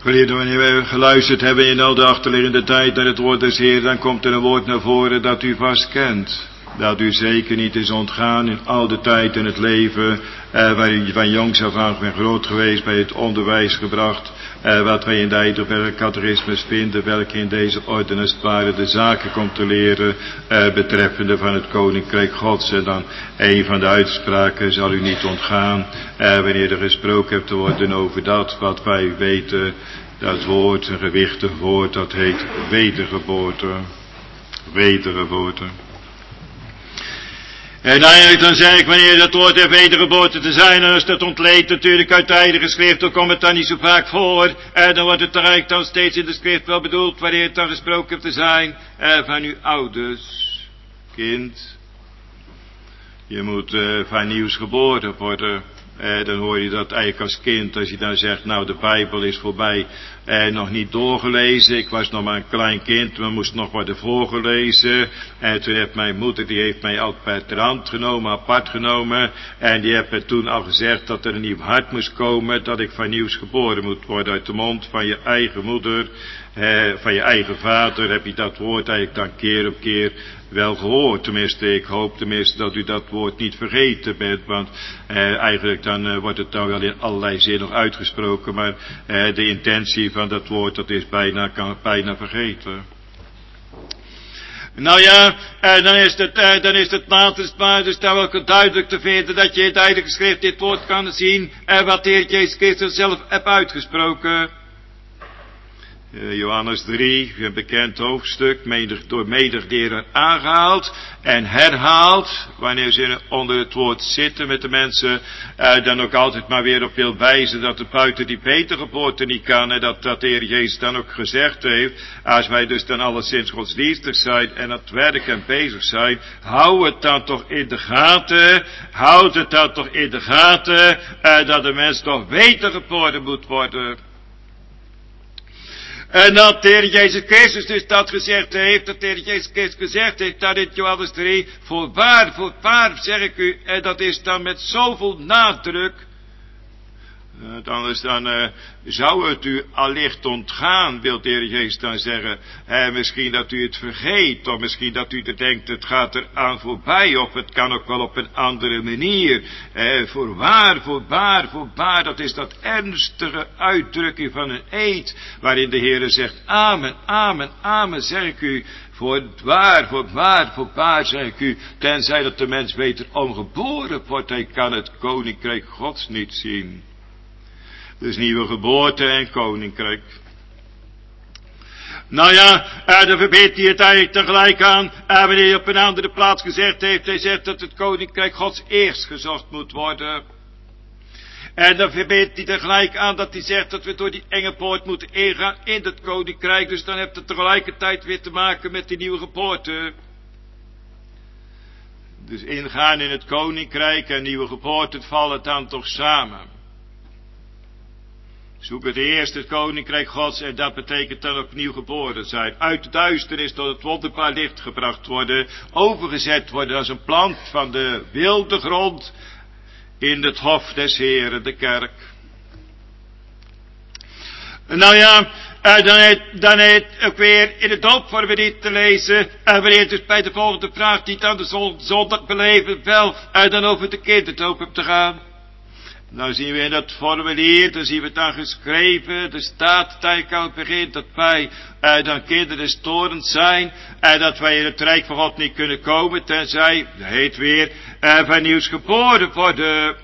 Geliefden, wanneer wij geluisterd hebben in al de achterliggende tijd naar het woord des Heer, dan komt er een woord naar voren dat u vast kent. Dat u zeker niet is ontgaan in al de tijd in het leven, waar u van jongs af aan bent groot geweest, bij het onderwijs gebracht, wat wij in de Heidelberger Catechismus vinden, welke in deze orde als het ware de zaken komt te leren, betreffende van het Koninkrijk Gods. En dan een van de uitspraken zal u niet ontgaan, wanneer er gesproken hebt te worden over dat wat wij weten, dat woord, een gewichtig woord, dat heet wedergeboorte. Wedergeboorte. En eigenlijk dan zeg ik, wanneer dat woord heeft wedergeboorte te zijn, dan is dat ontleed natuurlijk uit de Heilige Schrift, dan komt het dan niet zo vaak voor. En dan wordt het eigenlijk dan steeds in de Schrift wel bedoeld, wanneer het dan gesproken heeft te zijn, van uw ouders, kind. Je moet van nieuws geboren worden. Dan hoor je dat eigenlijk als kind, als je dan zegt, nou de Bijbel is voorbij, nog niet doorgelezen. Ik was nog maar een klein kind, maar moest nog worden voorgelezen. En toen heeft mijn moeder, die heeft mij altijd ter hand genomen, apart genomen. En die heeft me toen al gezegd dat er een nieuw hart moest komen, dat ik van nieuws geboren moet worden uit de mond van je eigen moeder. Van je eigen vader heb je dat woord eigenlijk dan keer op keer wel gehoord. Tenminste, ik hoop tenminste dat u dat woord niet vergeten bent, want eigenlijk dan wordt het dan wel in allerlei zin nog uitgesproken, maar de intentie van dat woord, dat is bijna vergeten. Nou ja, dan is het laatst maar dus daar wel duidelijk te vinden dat je in het Heilige Schrift dit woord kan zien, wat de Heer Jezus Christus zelf heeft uitgesproken. Johannes 3, een bekend hoofdstuk, door menig keren aangehaald en herhaald, wanneer ze onder het woord zitten met de mensen, dan ook altijd maar weer op wil wijzen dat het buiten die wedergeboorte niet kan, en dat de Heer Jezus dan ook gezegd heeft, als wij dus dan alleszins godsdienstig zijn en aan het werk en bezig zijn, hou het dan toch in de gaten, dat de mens toch wedergeboren moet worden. En dat de Heer Jezus Christus dus dat gezegd heeft, dat de Heer Jezus Christus gezegd heeft, dat in Johannes 3, voorwaar zeg ik u, en dat is dan met zoveel nadruk, dan zou het u allicht ontgaan, wil de Heer Jezus dan zeggen. Misschien dat u het vergeet, of misschien dat u denkt, het gaat er aan voorbij, of het kan ook wel op een andere manier. Voorwaar, dat is dat ernstige uitdrukking van een eed, waarin de Heer zegt, amen, zeg ik u. Voorwaar, zeg ik u, tenzij dat de mens wederom geboren wordt, hij kan het Koninkrijk Gods niet zien. Dus nieuwe geboorte en koninkrijk. Nou ja, dan verbindt hij het eigenlijk tegelijk aan, wanneer hij op een andere plaats gezegd heeft, hij zegt dat het Koninkrijk Gods eerst gezocht moet worden. En dan verbindt hij tegelijk aan dat hij zegt dat we door die enge poort moeten ingaan in het Koninkrijk, dus dan heeft het tegelijkertijd weer te maken met die nieuwe geboorte. Dus ingaan in het Koninkrijk en nieuwe geboorte vallen dan toch samen. Zoek het eerst het Koninkrijk Gods en dat betekent dan opnieuw geboren zijn. Uit de duisternis tot het wonderbaar licht gebracht worden. Overgezet worden als een plant van de wilde grond in het hof des Heeren, de kerk. Nou ja, dan heet ook weer in de doopformulier te lezen. Wanneer dus bij de volgende vraag niet aan de zondag beleven, wel dan over de kinderdoop op te gaan. Nou zien we in dat formulier, dan zien we het dan geschreven, er staat eigenlijk aan het begin dat wij dan kinderen storend zijn, dat wij in het Rijk van God niet kunnen komen, tenzij, dat heet weer, van nieuws geboren worden.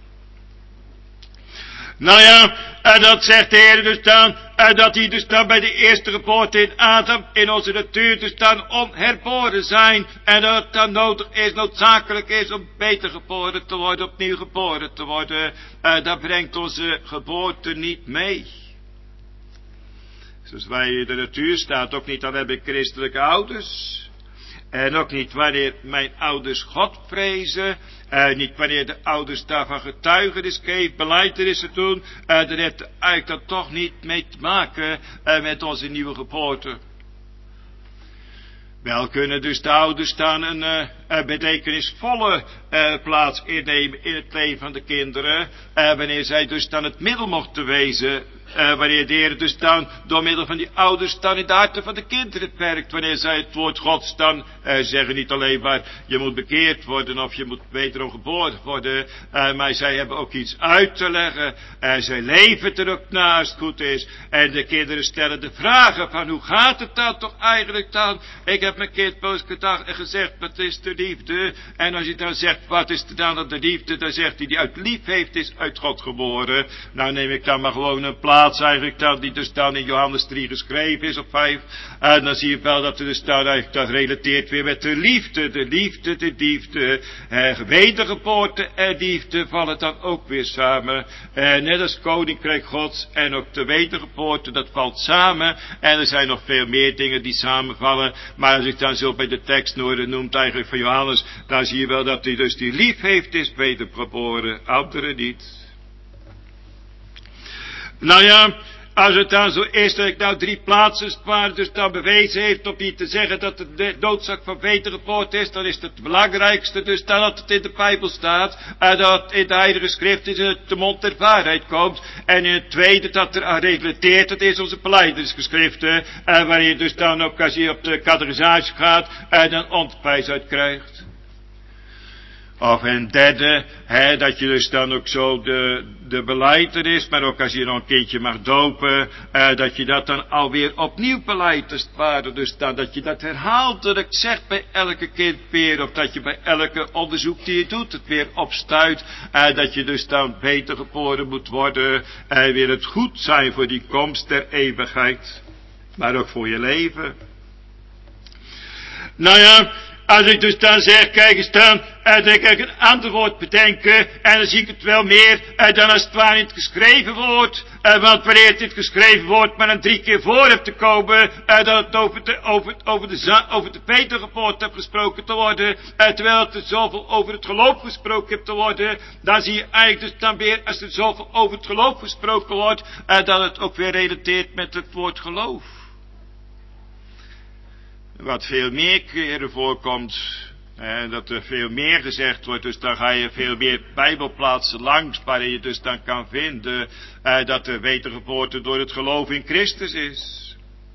Nou ja, dat zegt de Heer dus dan, dat hij dus dan bij de eerste geboorte in Adam, in onze natuur dus dan onherboren zijn, en dat het dan noodzakelijk is om beter geboren te worden, opnieuw geboren te worden. Dat brengt onze geboorte niet mee. Zoals wij in de natuur staat, ook niet, dan heb ik christelijke ouders. En ook niet wanneer mijn ouders God vrezen. Niet wanneer de ouders daarvan getuigenis geven, belijdenissen doen. Dat heeft eigenlijk dan toch niet mee te maken met onze nieuwe geboorte. Wel kunnen dus de ouders dan een betekenisvolle plaats innemen in het leven van de kinderen. Wanneer zij dus dan het middel mochten wezen wanneer de Heer dus dan door middel van die ouders dan in de harten van de kinderen werkt. Wanneer zij het woord Gods dan zeggen, niet alleen maar je moet bekeerd worden of je moet wederom geboren worden. Maar zij hebben ook iets uit te leggen. Zij leven er ook na als het goed is. En de kinderen stellen de vragen van hoe gaat het dan toch eigenlijk dan? Ik heb mijn kind boos gedacht en gezegd, wat is de liefde? En als je dan zegt, wat is dan de liefde? Dan zegt hij, die uit lief heeft, is uit God geboren. Nou neem ik dan maar gewoon een plaats eigenlijk dan, die dus dan in Johannes 3 geschreven is op 5. En dan zie je wel dat er dus dan eigenlijk dat relateert weer met de liefde. De liefde, de liefde. Wedergeboorte en liefde vallen dan ook weer samen. Net als koninkrijk Gods en ook de wedergeboorte, dat valt samen. En er zijn nog veel meer dingen die samenvallen. Maar als ik dan zo bij de tekst noemt eigenlijk van Johannes, dan zie je wel dat hij dus die lief heeft, is wedergeboren, anderen niet. Nou ja, als het dan zo is dat ik nou 3 plaatsen waar dus dan bewezen heeft om niet te zeggen dat het de noodzaak van wedergeboorte is, dan is het belangrijkste dus dan dat het in de Bijbel staat, en dat in de Heilige Schrift is het de mond der waarheid komt, en in het tweede dat er aan gerelateerd, dat is onze belijdenisgeschriften, waar je dus dan ook als je op de catechisatie gaat, dan onderwijs uit krijgt. Of een derde, dat je dus dan ook zo de belijdenis, maar ook als je nog een kindje mag dopen, dat je dat dan alweer opnieuw beleidt, als het ware. Dus dan dat je dat herhaaldelijk zegt bij elke kind weer, of dat je bij elke onderzoek die je doet, het weer opstuit, dat je dus dan beter geboren moet worden, weer het goed zijn voor die komst der eeuwigheid, maar ook voor je leven. Nou ja, als ik dus dan zeg, kijk eens dan, dan kan ik een ander woord bedenken, en dan zie ik het wel meer, dan als het ware in het geschreven woord, want wanneer dit geschreven woord maar dan 3 keer voor hebt te komen, dat het over de wedergeboorte hebt gesproken te worden, terwijl het zoveel over het geloof gesproken hebt te worden, dan zie je eigenlijk dus dan weer, als er zoveel over het geloof gesproken wordt, dat het ook weer relateert met het woord geloof. Wat veel meer keren voorkomt, dat er veel meer gezegd wordt, dus dan ga je veel meer bijbelplaatsen langs, waarin je dus dan kan vinden, dat de wedergeboorte door het geloof in Christus is.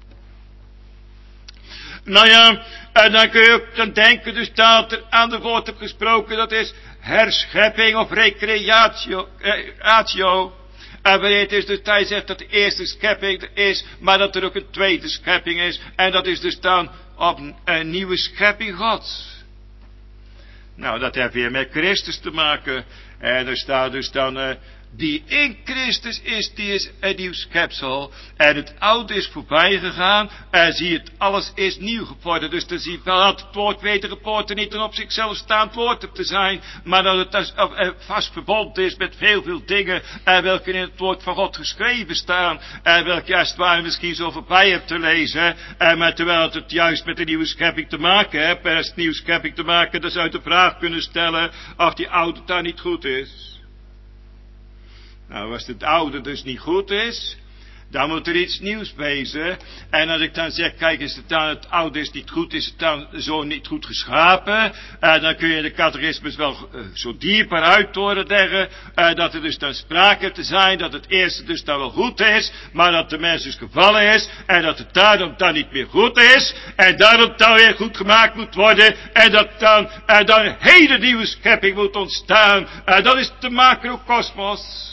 Nou ja, dan kun je ook dan denken, dus dat er aan de woord hebt gesproken, dat is herschepping of recreatio. En wanneer het is dus hij zegt dat de eerste schepping er is, maar dat er ook een tweede schepping is, en dat is dus dan op een nieuwe schepping Gods. Nou, dat heeft weer met Christus te maken. En er staat dus dan, die in Christus is, die is een nieuw schepsel. En het oude is voorbij gegaan. En zie het, alles is nieuw geworden. Dus dan zie je wel dat het woord wedergeboorte niet een op zichzelf staand woord te zijn. Maar dat het vast verbonden is met veel dingen. Welke in het woord van God geschreven staan. Welke je als het ware misschien zo voorbij hebt te lezen. Maar terwijl het juist met de nieuwe schepping te maken hebt. En als het nieuwe schepping te maken, dan zou je de vraag kunnen stellen of die oude daar niet goed is. Nou, als het oude dus niet goed is, dan moet er iets nieuws wezen. En als ik dan zeg, kijk, is het dan het oude is niet goed, is het dan zo niet goed geschapen, dan kun je de catechismus wel zo dieper uithoren leggen, dat er dus dan sprake te zijn, dat het eerste dus dan wel goed is, maar dat de mens dus gevallen is, en dat het daarom dan niet meer goed is, en daarom dan weer goed gemaakt moet worden, en dat dan een hele nieuwe schepping moet ontstaan. Dat is de macrocosmos.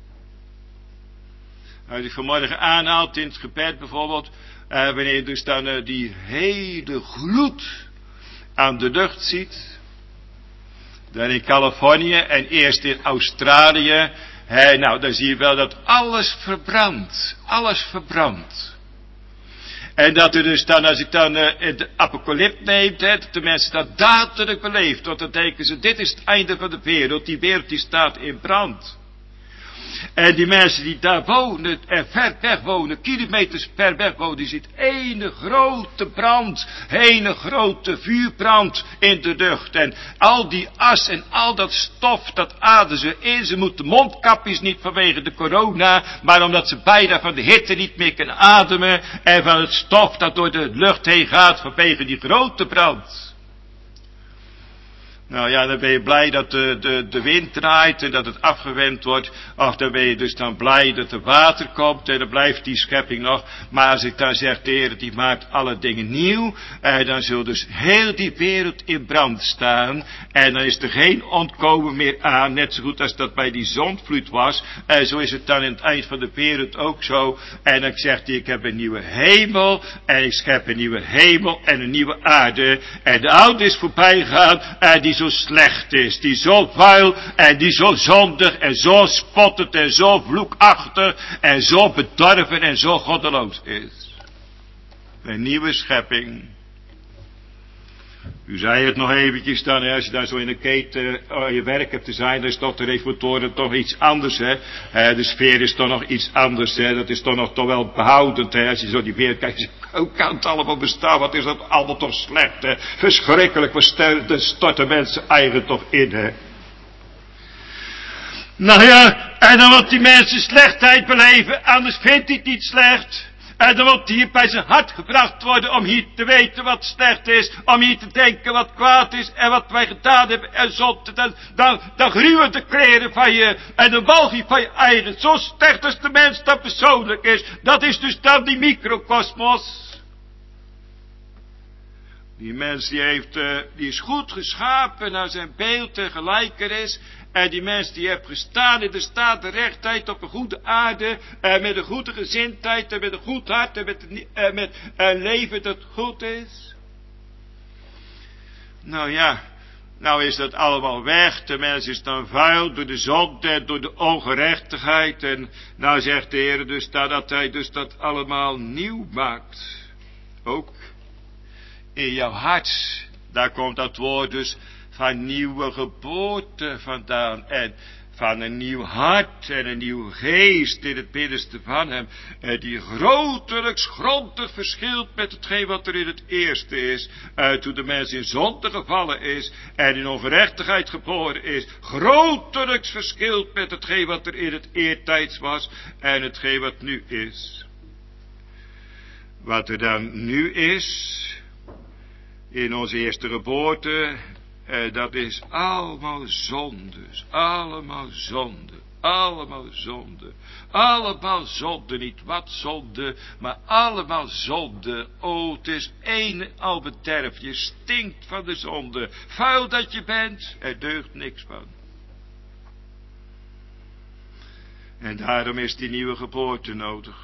Als ik vanmorgen aanhaalt in het gebed bijvoorbeeld, wanneer je dus dan die hele gloed aan de lucht ziet, dan in Californië en eerst in Australië, nou dan zie je wel dat alles verbrandt. En dat er dus dan, als ik dan de apocalyp neemt, dat de mensen dat dadelijk beleeft, want dan denken ze, dit is het einde van de wereld, die wereld die staat in brand. En die mensen die daar wonen, en ver weg wonen, kilometers ver weg wonen, die ziet ene grote brand, ene grote vuurbrand in de lucht. En al die as en al dat stof, dat ademen ze in. Ze moeten mondkapjes niet vanwege de corona, maar omdat ze bijna van de hitte niet meer kunnen ademen. En van het stof dat door de lucht heen gaat vanwege die grote brand. Nou ja, dan ben je blij dat de wind draait en dat het afgewend wordt. Of dan ben je dus dan blij dat er water komt en dan blijft die schepping nog. Maar als ik dan zeg, de Heer die maakt alle dingen nieuw, dan zult dus heel die wereld in brand staan. En dan is er geen ontkomen meer aan, net zo goed als dat bij die zondvloed was. Zo is het dan in het eind van de wereld ook zo. En dan zegt hij, ik heb een nieuwe hemel en ik schep een nieuwe hemel en een nieuwe aarde. En de oude is voorbij gegaan en die zo slecht is, die zo vuil en die zo zondig en zo spottend en zo vloekachtig en zo bedorven en zo goddeloos is. Een nieuwe schepping. U zei het nog eventjes dan, als je daar zo in de keten je werk hebt te zijn, dan is toch de reformatoren toch iets anders, hè. De sfeer is toch nog iets anders, hè. Dat is toch wel behoudend, hè. Als je zo die weer kijkt, hoe kan het allemaal bestaan, wat is dat allemaal toch slecht, hè. Verschrikkelijk, we storten mensen eigen toch in, hè. Nou ja, en dan moet die mensen slechtheid beleven, anders vindt hij het niet slecht. En dan moet hij hier bij zijn hart gebracht worden om hier te weten wat slecht is. Om hier te denken wat kwaad is en wat wij gedaan hebben en zond. Dan gruwen de kleren van je en de walging van je eigen. Zo slecht als de mens dat persoonlijk is. Dat is dus dan die microcosmos. Die mens die is goed geschapen naar zijn beeld en gelijkenis. En die mens die heeft gestaan in de staat de rechtheid op een goede aarde. Met een goede gezindheid en met een goed hart en met een leven dat goed is. Nou ja, nou is dat allemaal weg. De mens is dan vuil door de zonde en door de ongerechtigheid. En nou zegt de Heer dus dat hij dus dat allemaal nieuw maakt. Ook in jouw hart, daar komt dat woord dus van nieuwe geboorte vandaan. En van een nieuw hart en een nieuw geest in het binnenste van hem. Die grotelijks grondig verschilt met hetgeen wat er in het eerste is. Toen de mens in zonde gevallen is en in ongerechtigheid geboren is. Grotelijks verschilt met hetgeen wat er in het eertijds was en hetgeen wat nu is. Wat er dan nu is in onze eerste geboorte, dat is allemaal zondes, allemaal zonde, allemaal zonde, allemaal zonde, niet wat zonde, maar allemaal zonde. O, het is één al bederf, je stinkt van de zonde, vuil dat je bent, er deugt niks van. En daarom is die nieuwe geboorte nodig.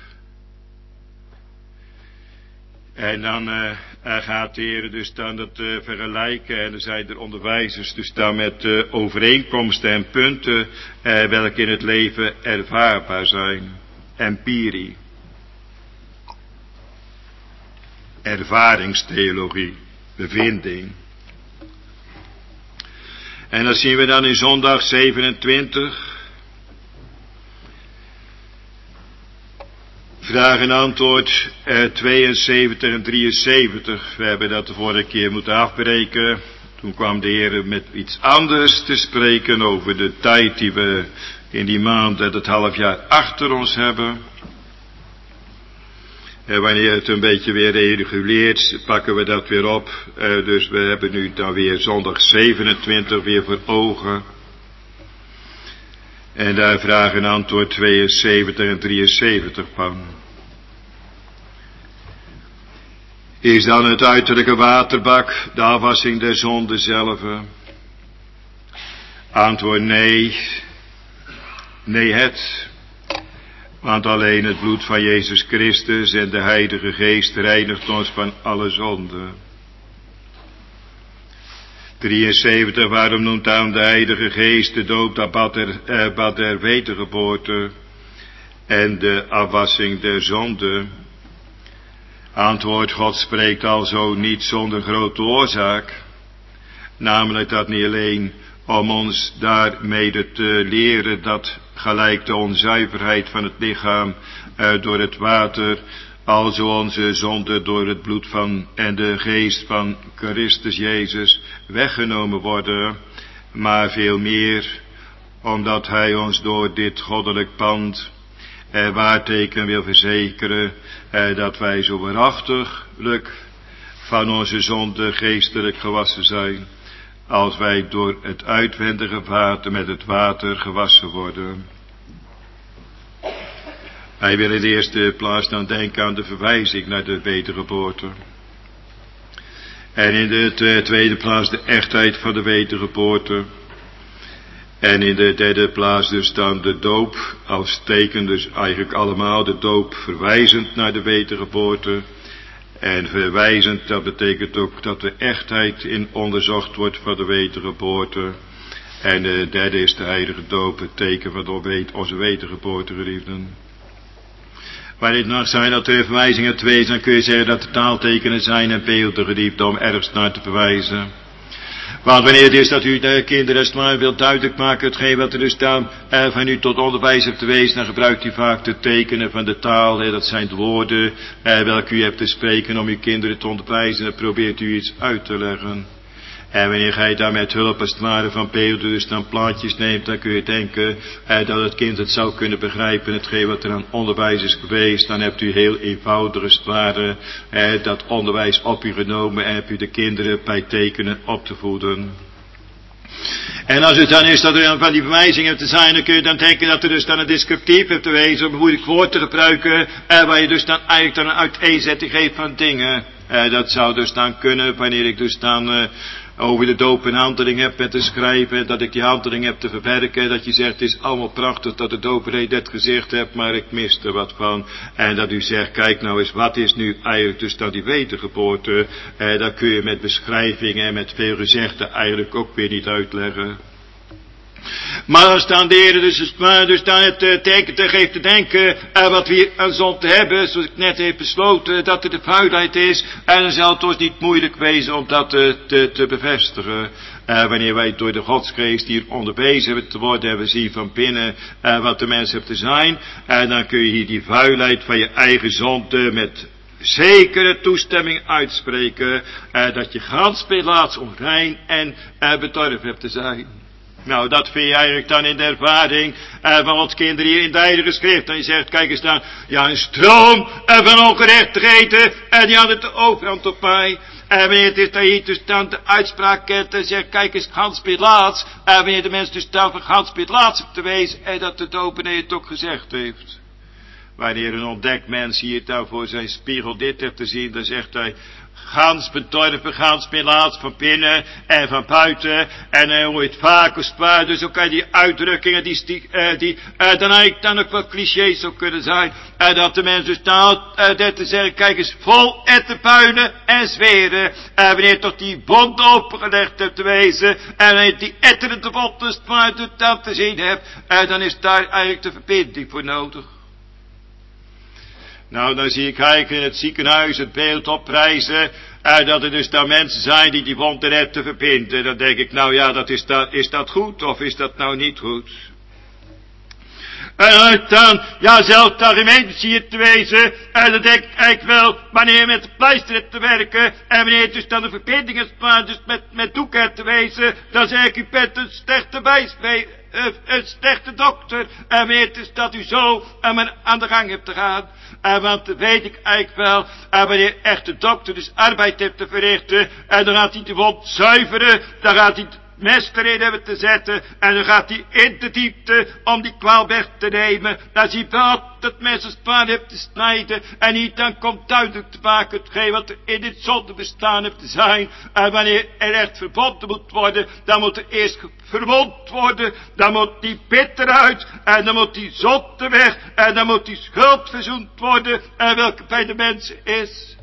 En dan gaat de Heer dus dan dat vergelijken. En dan zijn er onderwijzers dus dan met overeenkomsten en punten welke in het leven ervaarbaar zijn. Empirie. Ervaringstheologie. Bevinding. En dat zien we dan in zondag 27. Vraag en antwoord 72 en 73. We hebben dat de vorige keer moeten afbreken. Toen kwam de Heer met iets anders te spreken over de tijd die we in die maand en het halfjaar achter ons hebben. En wanneer het een beetje weer reguleert, pakken we dat weer op. Dus we hebben nu dan weer zondag 27 weer voor ogen. En daar vraag en antwoord 72 en 73 van. Is dan het uiterlijke waterbak de afwassing der zonde zelf? Antwoord nee. Nee het. Want alleen het bloed van Jezus Christus en de Heilige Geest reinigt ons van alle zonde. 73, waarom noemt dan de Heilige Geest de doop dat bad der wedergeboorte en de afwassing der zonde? Antwoord, God spreekt alzo niet zonder grote oorzaak. Namelijk dat niet alleen om ons daarmede te leren dat gelijk de onzuiverheid van het lichaam door het water, alzo onze zonde door het bloed van en de geest van Christus Jezus weggenomen worden, maar veel meer omdat Hij ons door dit goddelijk pand waarteken wil verzekeren dat wij zo waarachtiglijk van onze zonde geestelijk gewassen zijn, als wij door het uitwendige water met het water gewassen worden. Wij willen in de eerste plaats dan denken aan de verwijzing naar de wedergeboorte. En in de tweede plaats de echtheid van de wedergeboorte. En in de derde plaats dus dan de doop als teken, dus eigenlijk allemaal de doop verwijzend naar de wedergeboorte. En verwijzend, dat betekent ook dat de echtheid in onderzocht wordt van de wedergeboorte. En de derde is de heilige doop, het teken van onze wedergeboorte, geliefden. Waar dit nog zijn dat er verwijzingen twee zijn, kun je zeggen dat de taaltekenen zijn en beelden, geliefden, om ergens naar te verwijzen. Want wanneer het is dat u de kinderen maar wilt duidelijk maken, hetgeen wat er dus dan van u tot onderwijs hebt geweest, dan gebruikt u vaak de tekenen van de taal. Dat zijn de woorden welke u hebt te spreken om uw kinderen te onderwijzen. Dan probeert u iets uit te leggen. En wanneer gij daar met hulp als het ware van beelden dus dan plaatjes neemt, dan kun je denken dat het kind het zou kunnen begrijpen, hetgeen wat er aan onderwijs is geweest. Dan hebt u heel eenvoudig als het ware dat onderwijs op u genomen en hebt u de kinderen bij tekenen op te voeden. En als het dan is dat er dan van die verwijzingen te zijn, dan kun je dan denken dat er dus dan een descriptief hebt te wezen, om een moeilijk woord te gebruiken, waar je dus dan eigenlijk dan een uiteenzetting geeft van dingen. Dat zou dus dan kunnen, wanneer ik dus dan over de doop een handeling heb met te schrijven, dat ik die handeling heb te verwerken, dat je zegt, het is allemaal prachtig dat de doperee dit gezegd hebt, maar ik mis er wat van. En dat u zegt, kijk nou eens, wat is nu eigenlijk dus dan die wedergeboorte? Dat kun je met beschrijvingen en met veel gezegden eigenlijk ook weer niet uitleggen. Maar als dan de Heer dus dan het teken te geeft te denken wat we hier aan zonde hebben, zoals ik net heb besloten, dat er de vuilheid is, en dan zal het ons niet moeilijk wezen om dat te bevestigen. Wanneer wij door de Godsgeest hier onderwezen hebben te worden, en we zien van binnen wat de mens hebt te zijn, en dan kun je hier die vuilheid van je eigen zonde met zekere toestemming uitspreken, dat je gans plaats onrein en bedorven hebt te zijn. Nou, dat vind je eigenlijk dan in de ervaring van ons kinderen hier in de Heilige Schrift. En je zegt, kijk eens dan, ja, een stroom van ongerechtigheden, en die had het de overhand op mij. En wanneer het is dat je dus dan de uitspraak kent en zegt, kijk eens, Gans Pilaats. En wanneer de mens dus dan van Gans Pilaats hebt te wezen, en dat de dominee het ook gezegd heeft. Wanneer een ontdekt mens hier dan voor zijn spiegel dit heeft te zien, dan zegt hij, gans bedorven, gans Pilaats van binnen en van buiten. En hoe het vaak is waar, dus ook die uitdrukkingen die dan eigenlijk dan ook wel clichés zou kunnen zijn. Dat de mens dus dat te zeggen, kijk eens, vol te puinen en zweren. Wanneer toch die wond opengelegd hebt te wezen, en wanneer die etterende wond dus maar dan te zien hebt, dan is daar eigenlijk de verbinding voor nodig. Nou, dan zie ik eigenlijk in het ziekenhuis het beeld opprijzen, dat er dus daar mensen zijn die wond er te verbinden. Dan denk ik, nou ja, is dat goed of is dat nou niet goed? En dan, ja, zelfs daar gemeentes hier te wezen, dan denk ik eigenlijk wel, wanneer je met de pleister hebt te werken, en wanneer dus dan de verbinding is, maar dus met doek hebt te wezen, dan zeg ik, u bent een slechte een slechte dokter, en wanneer het is dat u zo aan de gang hebt te gaan. Want dan weet ik eigenlijk wel, wanneer echt de dokter dus arbeid heeft te verrichten, en dan gaat hij de wond zuiveren, dan gaat hij mes erin hebben te zetten, en dan gaat hij in de diepte om die kwaal weg te nemen. Dan zie je wel dat mes als paard heeft te snijden, en niet dan komt duidelijk te maken hetgeen wat er in dit zonde bestaan heeft te zijn. En wanneer er echt verbonden moet worden, dan moet er eerst verwond worden, dan moet die pit eruit, en dan moet die zonde weg, en dan moet die schuld verzoend worden, en welke bij de mensen is.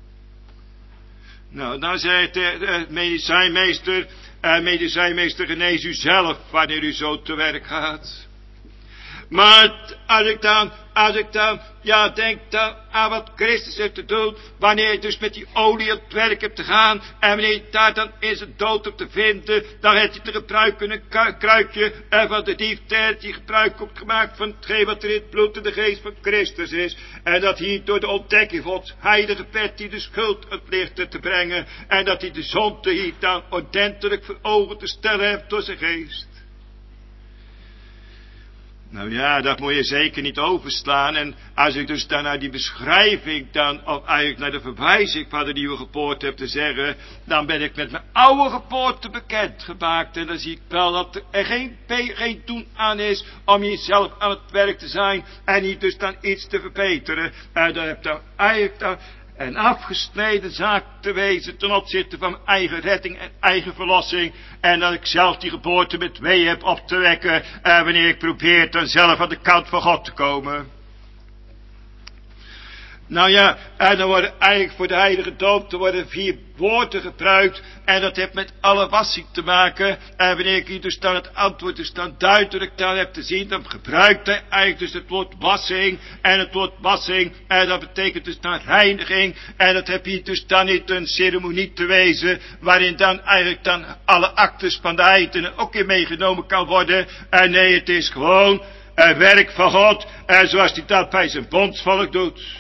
Nou, dan zei de medicijnmeester, genees u zelf wanneer u zo te werk gaat. Maar als ik dan, ja, denk dan aan wat Christus heeft te doen, wanneer je dus met die olie op het werk hebt te gaan, en wanneer je daar dan in zijn dood op te vinden, dan heeft hij te gebruiken een kruikje, en van de dief die gebruik op gemaakt van hetgeen wat er in het bloed en de geest van Christus is, en dat hij door de ontdekking van het heilige bed die de schuld het licht te brengen, en dat hij de zonde hier dan ordentelijk voor ogen te stellen heeft door zijn geest. Nou ja, dat moet je zeker niet overslaan. En als ik dus dan naar die beschrijving dan, of eigenlijk naar de verwijzing van de nieuwe geboorte heb te zeggen, dan ben ik met mijn oude geboorte bekend gemaakt. En dan zie ik wel dat er geen doen aan is om jezelf aan het werk te zijn en niet dus dan iets te verbeteren. En dan heb ik dan eigenlijk dan een afgesneden zaak te wezen ten opzichte van mijn eigen redding en eigen verlossing. En dat ik zelf die geboorte met wee heb op te wekken, wanneer ik probeer dan zelf aan de kant van God te komen. Nou ja, en dan worden eigenlijk voor de heilige doop, er worden 4 woorden gebruikt. En dat heeft met alle wassing te maken. En wanneer ik hier dus dan het antwoord dus dan duidelijk dan heb te zien, dan gebruikt hij eigenlijk dus het woord wassing. En het woord wassing, en dat betekent dus dan reiniging. En dat heb hier dus dan niet een ceremonie te wezen, waarin dan eigenlijk dan alle actes van de heidenen ook in meegenomen kan worden. En nee, het is gewoon een werk van God, en zoals hij dat bij zijn bondsvolk doet.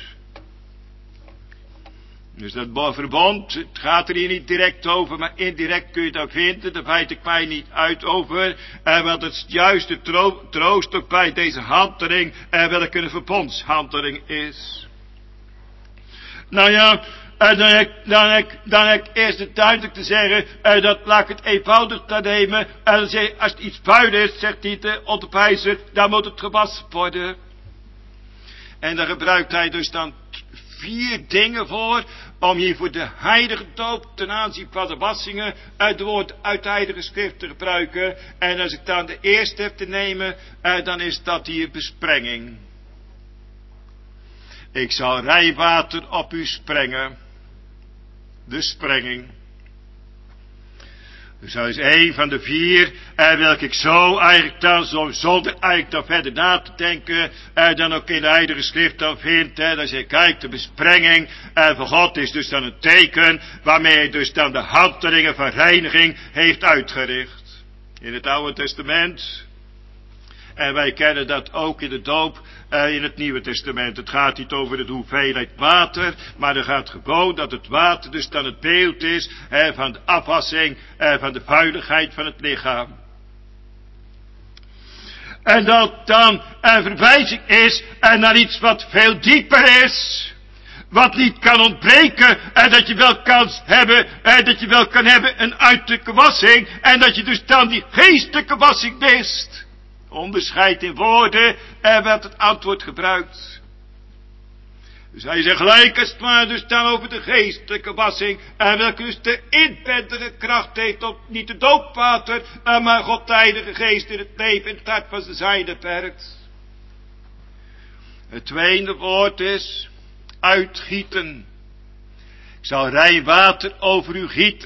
Dus dat verbond, het gaat er hier niet direct over, maar indirect kun je het ook vinden. Daar wijd ik mij niet uit over. Want het is juist de troost ook bij deze handeling, welke een verbondshandeling is. Nou ja, dan heb ik eerst het duidelijk te zeggen, dat laat ik het eenvoudig te nemen. En dan zeg je, als het iets vuil is, zegt hij de onderwijzer, dan moet het gewassen worden. En dan gebruikt hij dus dan 4 dingen voor, om hier voor de heilige doop ten aanzien van de wassingen het woord uit de heilige schrift te gebruiken. En als ik dan de eerste heb te nemen, dan is dat hier besprenging. Ik zal rijwater op u sprengen. De sprenging. Dus dat is 1 van de 4, welke ik zo eigenlijk dan, zonder eigenlijk dan verder na te denken, dan ook in de heilige schrift dan vindt. Dan zeg ik, kijk, de besprenging van God is dus dan een teken, waarmee hij dus dan de handelingen van reiniging heeft uitgericht. In het Oude Testament. En wij kennen dat ook in de doop in het Nieuwe Testament. Het gaat niet over de hoeveelheid water, maar er gaat gewoon dat het water dus dan het beeld is van de afwassing, van de vuiligheid van het lichaam. En dat dan een verwijzing is naar iets wat veel dieper is. Wat niet kan ontbreken, en dat je wel kan hebben, een uiterlijke wassing, en dat je dus dan die geestelijke wassing mist. Onderscheid in woorden, en werd het antwoord gebruikt. Dus hij zegt gelijk als het ware dus dan over de geestelijke wassing, en welke dus de inwendige kracht heeft op niet de doopwater, maar God de Heilige Geest in het leven in het hart van zijn zijde werkt. Het tweede woord is uitgieten. Ik zal rein water over u gieten.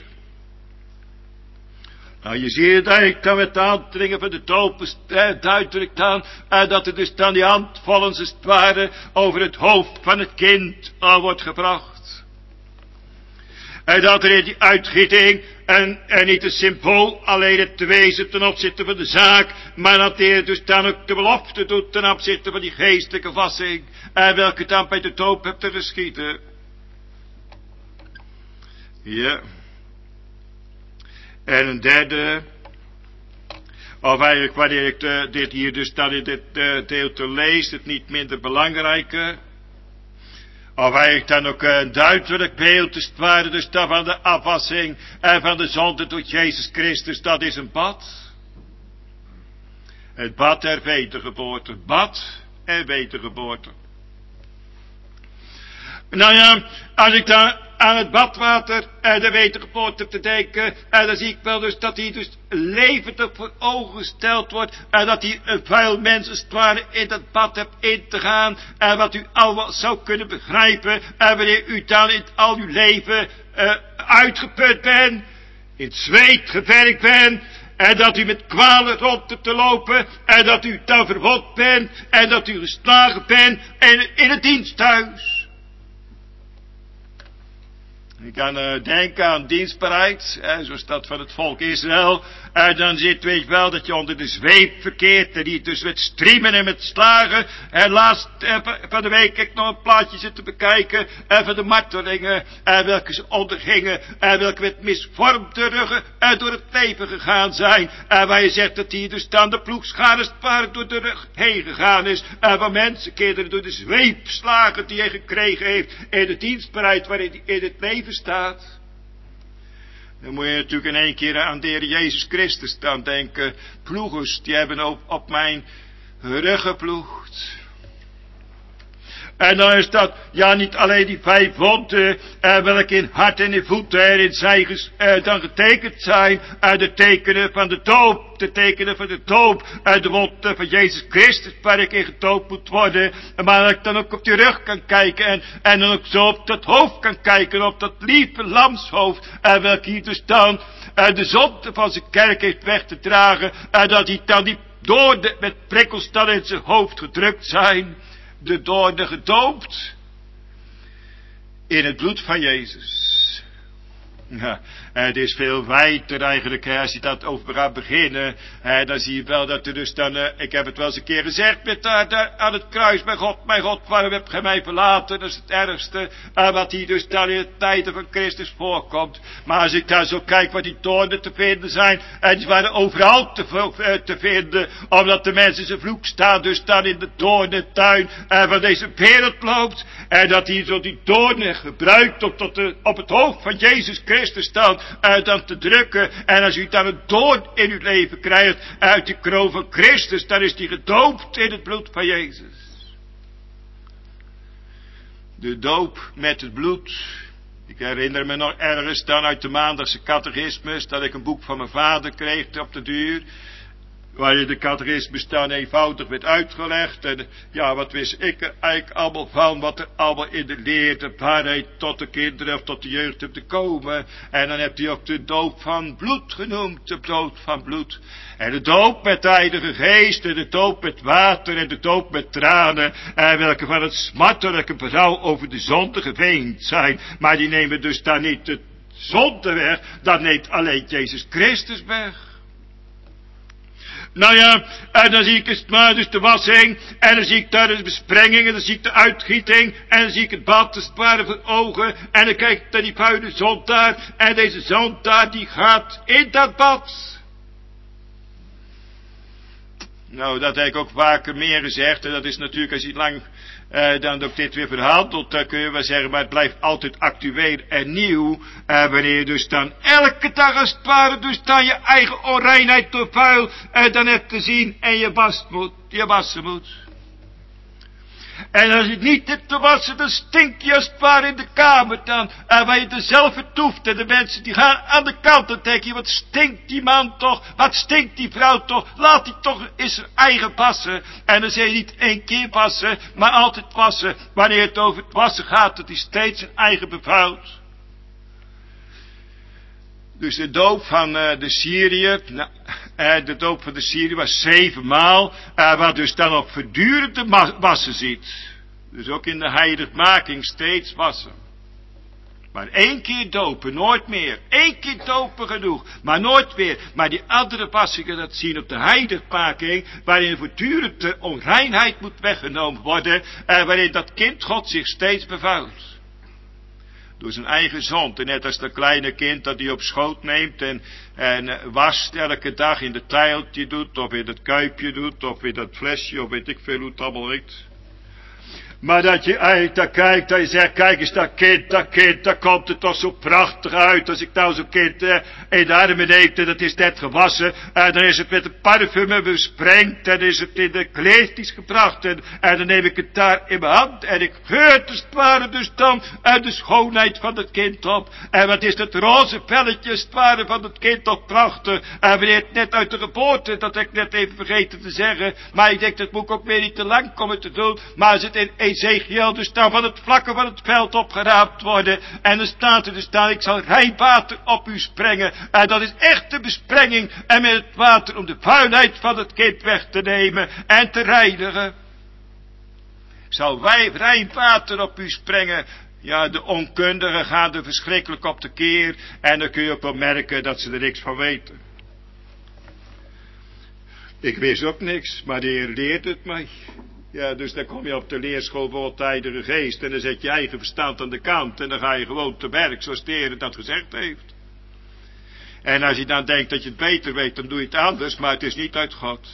Nou, je ziet het eigenlijk dan met de handelingen van de doop duidelijk dan, dat er dus dan die handvollen als het ware over het hoofd van het kind wordt gebracht. En dat er in die uitgieting en niet een symbool alleen het te wezen ten opzichte van de zaak, maar dat hij dus dan ook de belofte doet ten opzichte van die geestelijke wassing, welke dan bij de doop hebt te geschieden. Ja. En een derde, of eigenlijk wanneer ik dit hier dus dan in dit deel te lees, het niet minder belangrijke, of eigenlijk dan ook een duidelijk beeld is het ware dus dan van de afwassing en van de zonde door Jezus Christus, dat is een bad. Het bad der wedergeboorte, bad en wedergeboorte. Nou ja, als ik dan aan het badwater en de wedergeboorte te denken, en dan zie ik wel dus dat hij dus levendig voor ogen gesteld wordt, en dat hij een vuil mens als het ware in dat bad hebt in te gaan, en wat u allemaal zou kunnen begrijpen, en wanneer u dan in al uw leven uitgeput bent, in het zweet gewerkt bent, en dat u met kwalen rond te lopen, en dat u dan verwond bent, en dat u geslagen bent in het diensthuis. Je kan denken aan dienstbaarheid, zoals dat van het volk Israël. Dan zit, weet je wel, dat je onder de zweep verkeert. En die dus met striemen en met slagen. En laatst van de week heb ik nog een plaatje zitten bekijken. Van de martelingen. Welke ze ondergingen. Welke met misvormde ruggen door het leven gegaan zijn. Waar je zegt dat die dus dan de ploegschades waren door de rug heen gegaan is. Van mensen kinderen door de zweepslagen die hij gekregen heeft. In de dienstbaarheid waarin hij in het leven staat. Dan moet je natuurlijk in één keer aan de Heer Jezus Christus dan denken. Ploegers, die hebben op mijn rug geploegd. En dan is dat, ja, niet alleen die 5 wonden, welke in hart en in voeten en in zij dan getekend zijn, de tekenen van de doop, de tekenen van de doop, de wonden van Jezus Christus, waar ik in gedoopt moet worden, maar dat ik dan ook op die rug kan kijken, en dan ook zo op dat hoofd kan kijken, op dat lieve lamshoofd, welke hier dus dan de zonde van zijn kerk heeft weg te dragen, dat hij dan die doornen met prikkels dan in zijn hoofd gedrukt zijn, de doornen gedoopt in het bloed van Jezus. Ja, het is veel wijder eigenlijk, als je dat over gaat beginnen, dan zie je wel dat er dus dan, ik heb het wel eens een keer gezegd, met daar aan het kruis, mijn God, waarom heb gij mij verlaten? Dat is het ergste, wat hier dus dan in de tijden van Christus voorkomt. Maar als ik daar zo kijk wat die doornen te vinden zijn, die waren overal te vinden, omdat de mensen zijn vloek staan, dus dan in de doornentuin van deze wereld loopt, en dat hij zo die doornen gebruikt op het hoofd van Jezus Christus dan te drukken. En als u dan een doorn in uw leven krijgt uit de kroon van Christus, dan is die gedoopt in het bloed van Jezus. De doop met het bloed. Ik herinner me nog ergens dan uit de maandagse catechismus, dat ik een boek van mijn vader kreeg op de duur, waarin de catechismus dan eenvoudig werd uitgelegd. En ja, wat wist ik er eigenlijk allemaal van, wat er allemaal in de leer, de waarheid tot de kinderen of tot de jeugd hebt te komen. En dan hebt hij ook de doop van bloed genoemd, de doop van bloed. En de doop met de Heilige Geest, en de doop met water, en de doop met tranen, en welke van het smartelijke berouw over de zonde geweend zijn. Maar die nemen dus dan niet de zonde weg, dat neemt alleen Jezus Christus weg. Nou ja, en dan zie ik dus de wassing, en dan zie ik daar de besprenging, en dan zie ik de uitgieting, en dan zie ik het bad, als het ware voor ogen, en dan kijk ik naar die vuile zondaar, en deze zondaar die gaat in dat bad. Nou, dat heb ik ook vaker meer gezegd, en dat is natuurlijk, als je lang dan ook dit weer verhandelt, dan kun je wel zeggen, maar het blijft altijd actueel en nieuw, wanneer je dus dan elke dag als het ware dus dan je eigen onreinheid door vuil dan hebt te zien en je wassen moet. En als je het niet hebt te wassen, dan stink je als het ware in de kamer dan. Waar je er zelf vertoeft. En de mensen die gaan aan de kant. Dan denk je, wat stinkt die man toch? Wat stinkt die vrouw toch? Laat die toch eens haar eigen wassen. En dan zeg je niet 1 keer wassen, maar altijd wassen. Wanneer het over het wassen gaat, dat hij steeds zijn eigen bevuilt. Dus de doop van de Syriër, de doop van de Syriër was 7 maal, wat dus dan op voortdurende wassen ziet. Dus ook in de heiligmaking steeds wassen. Maar 1 keer dopen, nooit meer. 1 keer dopen genoeg, maar nooit meer. Maar die andere wassingen, dat zien op de heiligmaking, waarin voortdurend de onreinheid moet weggenomen worden, waarin dat kind God zich steeds bevuilt. Door zijn eigen zonde, net als dat kleine kind dat hij op schoot neemt en wast elke dag in de tijltje doet, of in het kuipje doet, of in dat flesje, of weet ik veel hoe het allemaal heet. Maar dat je eigenlijk daar kijkt, dat je zegt, kijk eens dat kind, daar komt het toch zo prachtig uit. Als ik nou zo'n kind in de armen neem, dat is net gewassen, dan is het met een parfum besprengd, en is het in de kleedjes gebracht, en dan neem ik het daar in mijn hand, en ik geur het als het ware dus dan uit de schoonheid van het kind op. En wat is dat roze velletje als het ware van het kind op prachtig, wanneer het net uit de geboorte, dat heb ik net even vergeten te zeggen, maar ik denk dat moet ik ook weer niet te lang komen te doen, maar als het in Ezekiel dus dan van het vlakke van het veld opgeraapt worden. En dan staat er dus dan, ik zal rein water op u sprengen. En dat is echte besprenging. En met het water om de vuilheid van het kind weg te nemen en te reinigen. Ik zal rein water op u sprengen. Ja, de onkundigen gaan er verschrikkelijk op de keer. En dan kun je ook wel merken dat ze er niks van weten. Ik wist ook niks, maar de Heer leert het mij. Ja, dus dan kom je op de leerschool voor de Heilige Geest. En dan zet je eigen verstand aan de kant. En dan ga je gewoon te werk zoals de Heer dat gezegd heeft. En als je dan denkt dat je het beter weet, dan doe je het anders. Maar het is niet uit God.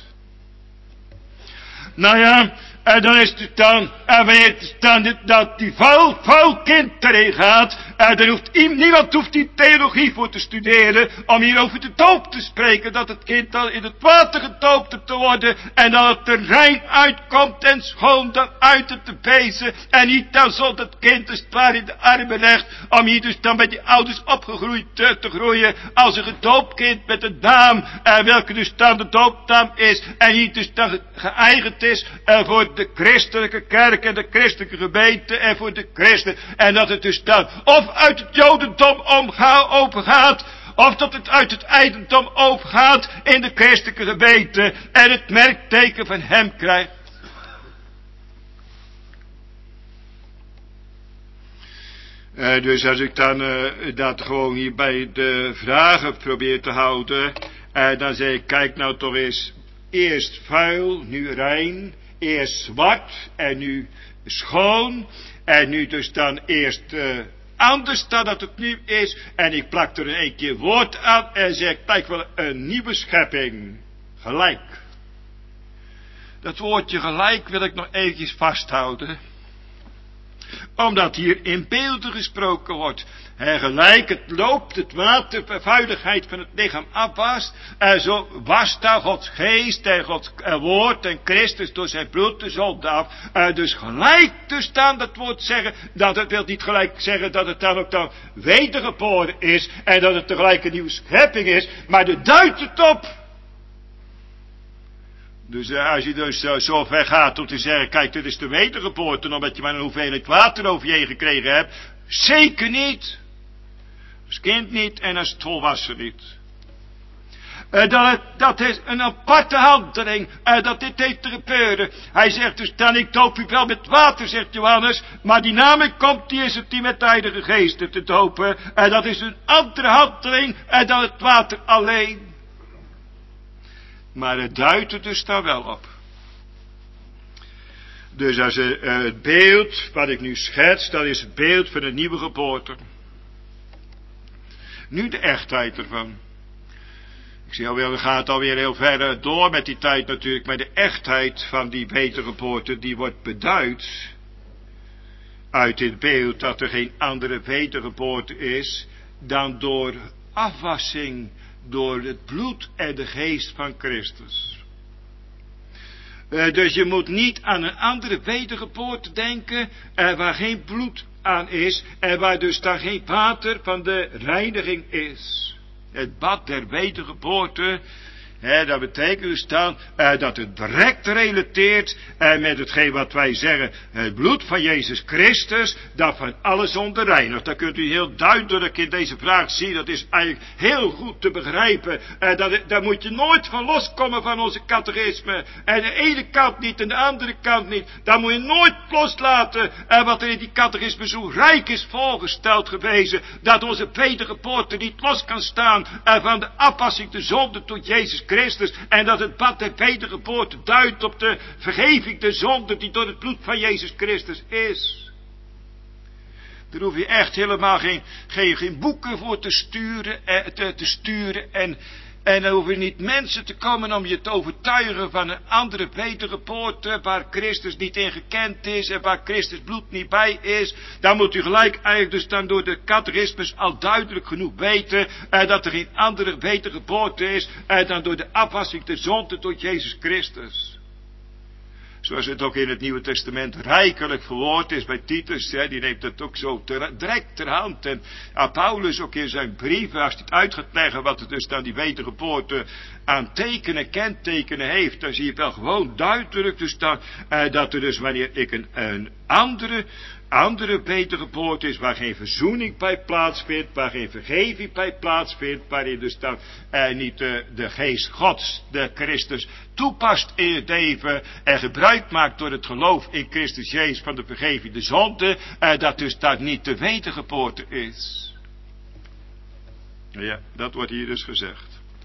Nou ja, en dan is het dan, en weet dan dat die vuil kind erin gaat. En er hoeft niemand hoeft die theologie voor te studeren, om hier over de doop te spreken. Dat het kind dan in het water gedoopt te worden. En dat het er rein uitkomt en schoon dan uit het te bezen. En niet dan zult het kind dus waar in de armen legt. Om hier dus dan bij die ouders opgegroeid te groeien. Als een gedoopt kind met een naam. Welke dus dan de doopnaam is. En hier dus dan geëigend is voor de christelijke kerk en de christelijke gemeente en voor de christen. En dat het dus dan of uit het jodendom overgaat, of dat het uit het heidendom overgaat in de christelijke gemeente en het merkteken van hem krijgt. Dus als ik dan dat gewoon hier bij de vragen probeer te houden, dan zeg ik, kijk nou toch eens, eerst vuil, nu rein, eerst zwart en nu schoon, en nu dus dan eerst anders dan dat het nu is, en ik plak er een keer woord aan en zeg, kijk wel, een nieuwe schepping, gelijk. Dat woordje gelijk wil ik nog eventjes vasthouden, omdat hier in beelden gesproken wordt. En gelijk het loopt, het water, de vuiligheid van het lichaam afwast. En zo wast daar Gods geest en Gods woord en Christus door zijn bloed de zonde af. Dus gelijk te staan dat woord zeggen, dat het wil niet gelijk zeggen dat het dan ook dan wedergeboren is. En dat het tegelijk een nieuwe schepping is. Maar er duidt het op. Dus als je dus zo ver gaat om te zeggen, kijk, dit is de wedergeboorte, omdat je maar een hoeveelheid water over je heen gekregen hebt. Zeker niet. Als kind niet en als volwassen niet. Dat is een aparte handeling, dat dit heeft te gebeuren. Hij zegt dus dan, ik doop u wel met water, zegt Johannes, maar die na mij komt, die is het die met de Heilige Geest te dopen. Dat is een andere handeling dan het water alleen. Maar het duidt er dus daar wel op. Dus als het beeld wat ik nu schets, dat is het beeld van een nieuwe geboorte. Nu de echtheid ervan. Ik zie alweer, we gaan het alweer heel ver door met die tijd natuurlijk, maar de echtheid van die wedergeboorte, die wordt beduid uit dit beeld dat er geen andere wedergeboorte is dan door afwassing door het bloed en de geest van Christus. Dus je moet niet aan een andere wedergeboorte denken, waar geen bloed aan is, en waar dus dan geen water van de reiniging is. Het bad der wedergeboorte, dat betekent dus dan dat het direct relateert met hetgeen wat wij zeggen, het bloed van Jezus Christus, dat van alle zonde reinigt. Dat kunt u heel duidelijk in deze vraag zien, dat is eigenlijk heel goed te begrijpen. Daar moet je nooit van loskomen van onze catechisme. En de ene kant niet en de andere kant niet. Daar moet je nooit loslaten wat er in die catechisme zo rijk is voorgesteld geweest, dat onze wedergeboorte niet los kan staan van de afwassing de zonde tot Jezus Christus, en dat het bad der wedergeboorte duidt op de vergeving de zonde die door het bloed van Jezus Christus is. Daar hoef je echt helemaal geen boeken voor te sturen en dan hoef je niet mensen te komen om je te overtuigen van een andere wedergeboorte waar Christus niet in gekend is en waar Christus bloed niet bij is. Dan moet u gelijk eigenlijk dus dan door de catechismus al duidelijk genoeg weten dat er geen andere wedergeboorte is dan door de afwassing der zonde door Jezus Christus. Zoals het ook in het Nieuwe Testament rijkelijk verwoord is bij Titus, die neemt het ook zo direct ter hand. En Paulus ook in zijn brieven, als hij het uit gaat leggen wat het dus dan die wedergeboorte aan tekenen, kentekenen heeft, dan zie je wel gewoon duidelijk dus dan, dat er dus wanneer ik een andere andere betere poort is waar geen verzoening bij plaatsvindt, waar geen vergeving bij plaatsvindt, waarin dus dan niet de geest Gods, de Christus, toepast in het leven en gebruik maakt door het geloof in Christus Jezus van de vergeving de zonde, dat dus dat niet de wedergeboorte is. Ja, dat wordt hier dus gezegd.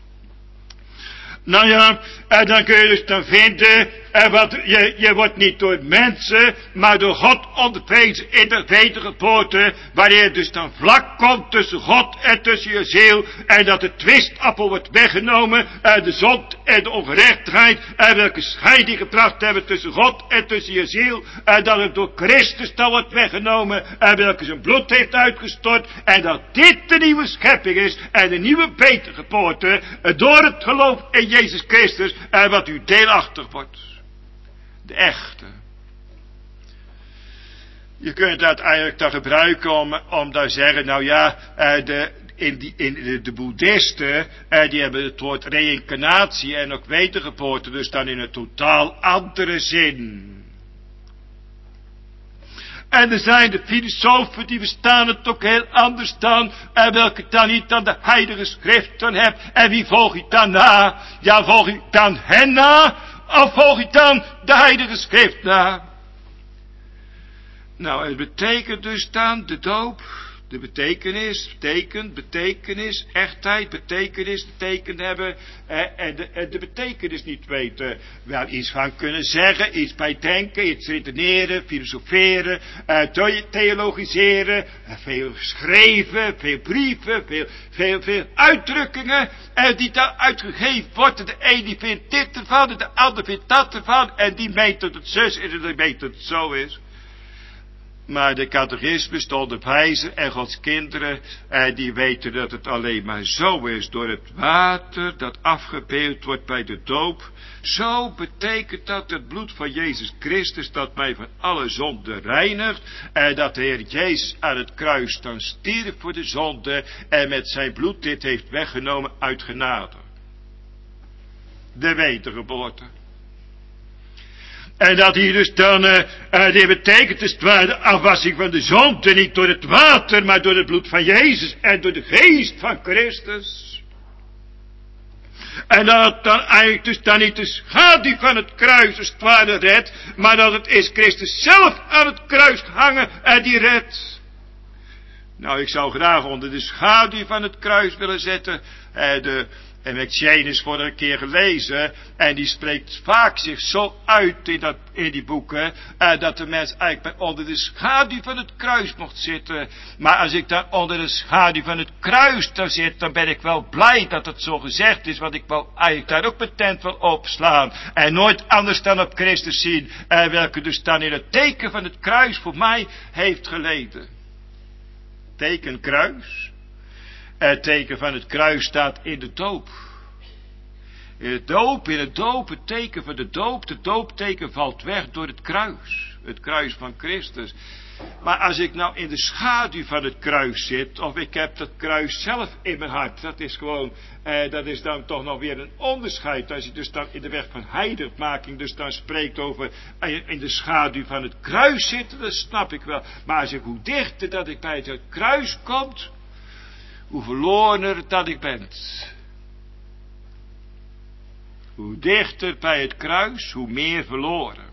Nou ja, dan kun je dus dan vinden, je wordt niet door mensen, maar door God onderwezen in de wedergeboorte, waarin je dus dan vlak komt tussen God en tussen je ziel, en dat de twistappel wordt weggenomen, de zond en de ongerechtigheid, welke scheiding gebracht hebben tussen God en tussen je ziel, dat het door Christus dan wordt weggenomen, welke zijn bloed heeft uitgestort, en dat dit de nieuwe schepping is, en de nieuwe wedergeboorte, door het geloof in Jezus Christus, wat u deelachtig wordt. De echte. Je kunt dat eigenlijk dan gebruiken om daar zeggen, nou ja, de boeddhisten, die hebben het woord reïncarnatie en ook wedergeboorte, dus dan in een totaal andere zin. En er zijn de filosofen die verstaan het ook heel anders dan, welke dan niet dan de heilige schriften hebt. En wie volg je dan na? Ja, volg je dan hen na? Of volg je dan de heilige schrift na? Nou, het betekent dus dan de doop, de betekenis, echtheid, betekenis, teken hebben, en de betekenis niet weten. Wel iets van kunnen zeggen, iets bij denken, iets redeneren, filosoferen, theologiseren, veel geschreven, veel brieven, veel uitdrukkingen, die daar uitgegeven worden. De een die vindt dit ervan, de ander vindt dat ervan, en die meent dat het zus is en die meent dat het zo is. Maar de catechismus, de onderwijzer en Gods kinderen, die weten dat het alleen maar zo is. Door het water dat afgebeeld wordt bij de doop. Zo betekent dat het bloed van Jezus Christus dat mij van alle zonde reinigt. En dat de Heer Jezus aan het kruis dan stierf voor de zonde. En met zijn bloed dit heeft weggenomen uit genade. De wedergeboorte. En dat hier dus dan, dit betekent dus de afwassing van de zonde, niet door het water, maar door het bloed van Jezus en door de geest van Christus. En dat het dan eigenlijk dus dan niet de schaduw van het kruis als het ware redt, maar dat het is Christus zelf aan het kruis gehangen en die redt. Nou, ik zou graag onder de schaduw van het kruis willen zetten, en McShane is vorige keer gelezen, en die spreekt vaak zich zo uit in die boeken, dat de mens eigenlijk bij onder de schaduw van het kruis mocht zitten. Maar als ik daar onder de schaduw van het kruis daar zit, dan ben ik wel blij dat het zo gezegd is, want ik wil eigenlijk daar ook mijn tent wil opslaan, en nooit anders dan op Christus zien, welke dus dan in het teken van het kruis voor mij heeft geleden. Teken kruis. Het teken van het kruis staat in de doop. In het doop, het teken van de doopteken valt weg door het kruis van Christus. Maar als ik nou in de schaduw van het kruis zit, of ik heb dat kruis zelf in mijn hart, dat is gewoon, dat is dan toch nog weer een onderscheid. Als je dus dan in de weg van heiligmaking dus dan spreekt over in de schaduw van het kruis zitten, dat snap ik wel. Maar als ik hoe dichter dat ik bij het kruis komt, hoe verlorener dat ik ben. Hoe dichter bij het kruis, hoe meer verloren.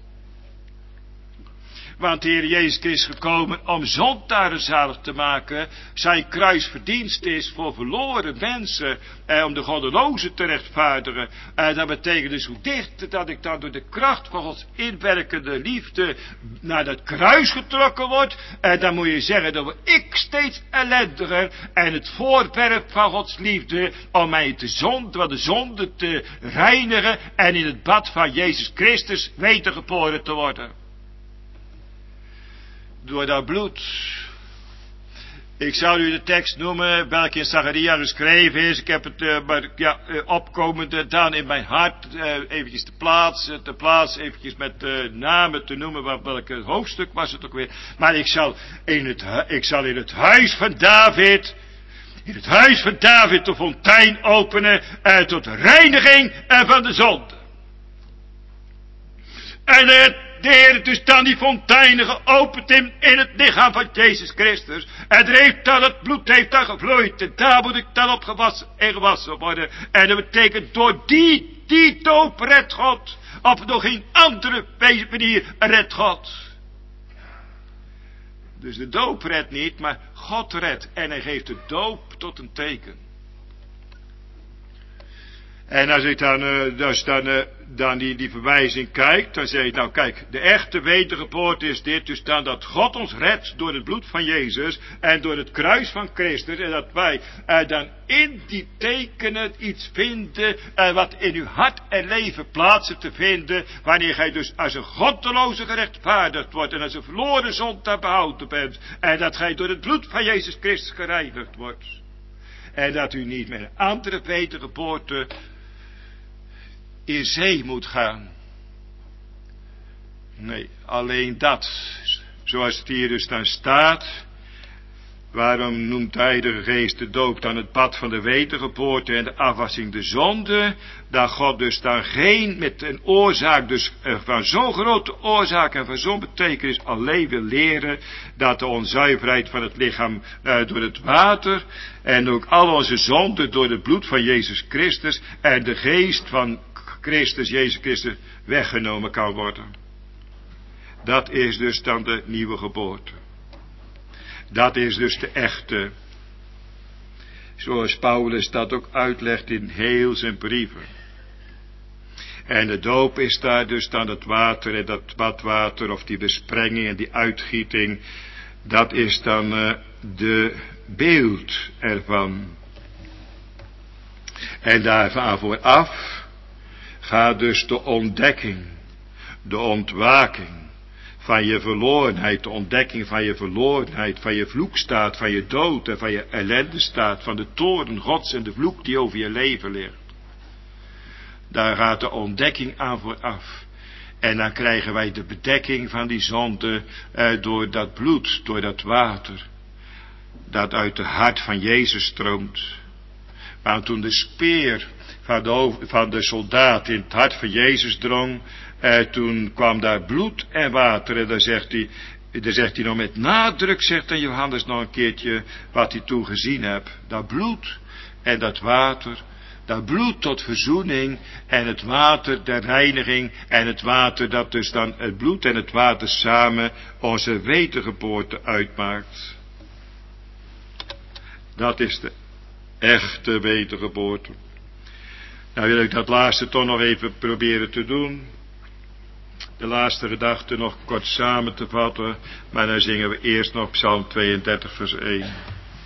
Want de Heer Jezus is gekomen om zondaren zalig te maken. Zijn kruisverdienst is voor verloren mensen. Om de goddelozen te rechtvaardigen. Dat betekent dus hoe dichter dat ik dan door de kracht van Gods inwerkende liefde naar dat kruis getrokken word. Dan moet je zeggen, dan word ik steeds ellendiger. En het voorwerp van Gods liefde om mij van de zonde te reinigen. En in het bad van Jezus Christus wedergeboren te worden. Door dat bloed. Ik zal u de tekst noemen, welke in Zacharia geschreven is. Ik heb het opkomende dan in mijn hart, eventjes de plaats eventjes met namen te noemen, welk hoofdstuk was het ook weer. Maar ik zal in het huis van David, de fontein openen, tot reiniging van de zonde. En de Heer dus dan die fonteinen geopend in het lichaam van Jezus Christus. En er heeft dan het bloed heeft dan gevloeid. En daar moet ik dan op gewassen worden. En dat betekent door die doop redt God. Op nog geen andere manier redt God. Dus de doop redt niet, maar God redt. En hij geeft de doop tot een teken. En als ik dan die verwijzing kijk, dan zeg ik, nou kijk, de echte wedergeboorte is dit, dus dan dat God ons redt door het bloed van Jezus en door het kruis van Christus, en dat wij dan in die tekenen iets vinden, wat in uw hart en leven plaatsen te vinden, wanneer gij dus als een goddeloze gerechtvaardigd wordt en als een verloren zondaar behouden bent, en dat gij door het bloed van Jezus Christus gereinigd wordt. En dat u niet met een andere wedergeboorte in zee moet gaan. Nee, alleen dat, zoals het hier dus dan staat. Waarom noemt hij de Geest de doop dan het bad van de wedergeboorte en de afwassing de zonde? Dat God dus dan geen, met een oorzaak dus van zo'n grote oorzaak en van zo'n betekenis alleen wil leren, dat de onzuiverheid van het lichaam door het water en ook al onze zonden door het bloed van Jezus Christus en de Geest van Christus, Jezus Christus, weggenomen kan worden. Dat is dus dan de nieuwe geboorte. Dat is dus de echte. Zoals Paulus dat ook uitlegt in heel zijn brieven. En de doop is daar dus dan het water en dat badwater of die besprenging en die uitgieting. Dat is dan de beeld ervan. En daarvan vooraf gaat dus de ontdekking, de ontwaking van je verlorenheid, de ontdekking van je verlorenheid, van je vloekstaat, van je dood en van je ellendestaat, van de toorn Gods en de vloek die over je leven ligt. Daar gaat de ontdekking aan vooraf. En dan krijgen wij de bedekking van die zonde door dat bloed, door dat water, dat uit het hart van Jezus stroomt. Want toen de speer van de soldaat in het hart van Jezus drong, toen kwam daar bloed en water. En dan zegt hij nog met nadruk, zegt dan Johannes nog een keertje, wat hij toen gezien hebt. Dat bloed en dat water, dat bloed tot verzoening en het water der reiniging en het water dat dus dan het bloed en het water samen onze wedergeboorte uitmaakt. Dat is de echte wedergeboorte. Nou wil ik dat laatste toch nog even proberen te doen. De laatste gedachte nog kort samen te vatten. Maar dan zingen we eerst nog Psalm 32 vers 1.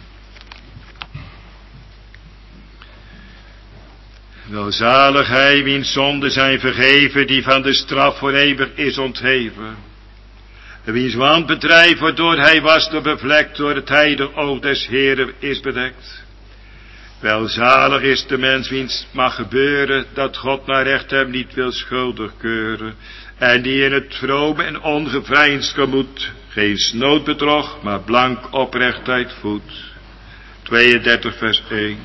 Welzalig hij wiens zonden zijn vergeven, die van de straf voor eeuwig is ontheven. Wiens wanbedrijf waardoor hij was door bevlekt, door het heilig oog des Heeren is bedekt. Welzalig is de mens wiens mag gebeuren, dat God naar recht hem niet wil schuldig keuren, en die in het vrome en ongeveinsd gemoed geen snoodbedrog, maar blank oprechtheid voedt. 32 vers 1.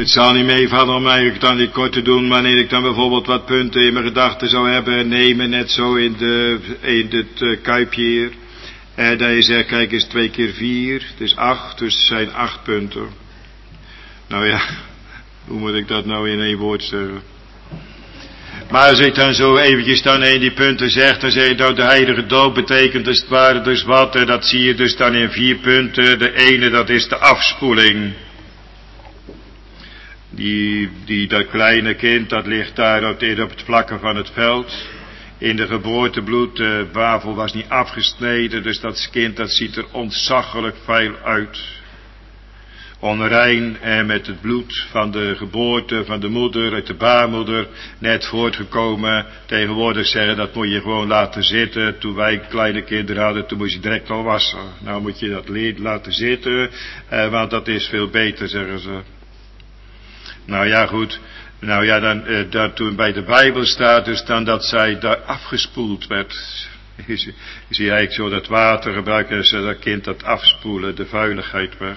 Het zal niet meevallen om eigenlijk dan dit kort te doen, wanneer ik dan bijvoorbeeld wat punten in mijn gedachten zou hebben, nemen, net zo in het kuipje hier. Dat je zegt, kijk eens 2 keer 4, het is 8, dus het zijn 8 punten. Nou ja, hoe moet ik dat nou in 1 woord zeggen? Maar als ik dan zo eventjes dan in die punten zeg, dan zeg je dat de heilige doop betekent als het ware dus wat, dat zie je dus dan in 4 punten. De ene, dat is de afspoeling. Dat kleine kind, dat ligt daar op het vlakke van het veld. In de geboortebloed, de wafel was niet afgesneden, dus dat kind, dat ziet er ontzaglijk vuil uit. Onrein en met het bloed van de geboorte van de moeder, uit de baarmoeder, net voortgekomen. Tegenwoordig zeggen, dat moet je gewoon laten zitten. Toen wij kleine kinderen hadden, toen moest je direct al wassen. Nou moet je dat laten zitten, want dat is veel beter, zeggen ze. Nou ja, goed. Nou ja, dan toen bij de Bijbel staat dus dan dat zij daar afgespoeld werd. Je ziet eigenlijk zo dat water gebruiken, ze dat kind dat afspoelen, de vuiligheid weg.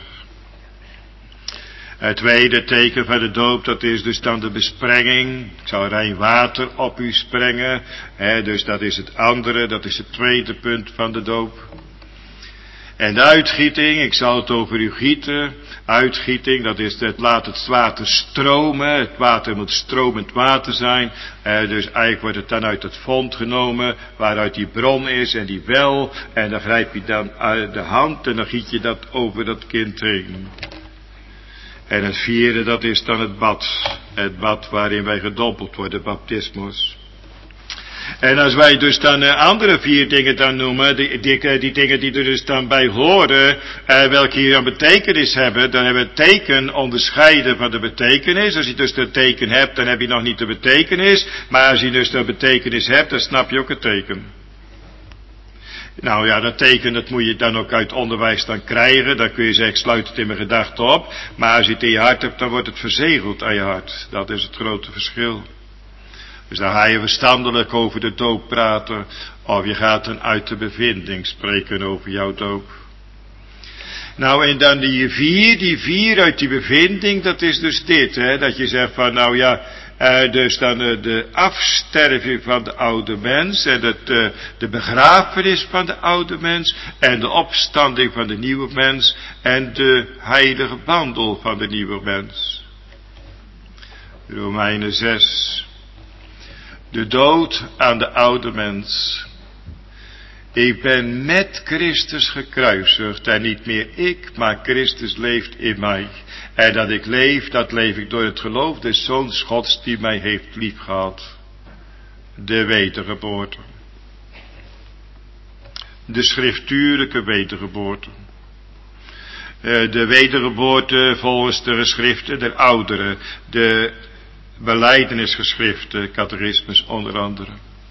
Het tweede teken van de doop, dat is dus dan de besprenging. Ik zal rein water op u sprengen. Dus dat is het andere, dat is het tweede punt van de doop. En de uitgieting, ik zal het over u gieten. Uitgieting, dat is het laat het water stromen. Het water moet stromend water zijn. Dus eigenlijk wordt het dan uit het vond genomen, waaruit die bron is en die wel. En dan grijp je dan uit de hand en dan giet je dat over dat kind heen. En het vierde, dat is dan het bad. Het bad waarin wij gedompeld worden, baptismus. En als wij dus dan andere 4 dingen dan noemen, die dingen die er dus dan bij horen, welke hier een betekenis hebben, dan hebben we het teken onderscheiden van de betekenis. Als je dus het teken hebt, dan heb je nog niet de betekenis. Maar als je dus de betekenis hebt, dan snap je ook het teken. Nou ja, dat teken, dat moet je dan ook uit onderwijs dan krijgen. Dan kun je zeggen, ik sluit het in mijn gedachten op. Maar als je het in je hart hebt, dan wordt het verzegeld aan je hart. Dat is het grote verschil. Dus dan ga je verstandelijk over de doop praten. Of je gaat dan uit de bevinding spreken over jouw doop. Nou, en dan die vier uit die bevinding, dat is dus dit, dat je zegt van, nou ja, dus dan de afsterving van de oude mens en de begrafenis van de oude mens en de opstanding van de nieuwe mens en de heilige wandel van de nieuwe mens. Romeinen 6. De dood aan de oude mens. Ik ben met Christus gekruisigd en niet meer ik, maar Christus leeft in mij. En dat ik leef, dat leef ik door het geloof des Zoons Gods die mij heeft liefgehad. De wedergeboorte. De schriftuurlijke wedergeboorte. De wedergeboorte volgens de geschriften der ouderen. De belijdenisgeschriften, catechismus onder andere.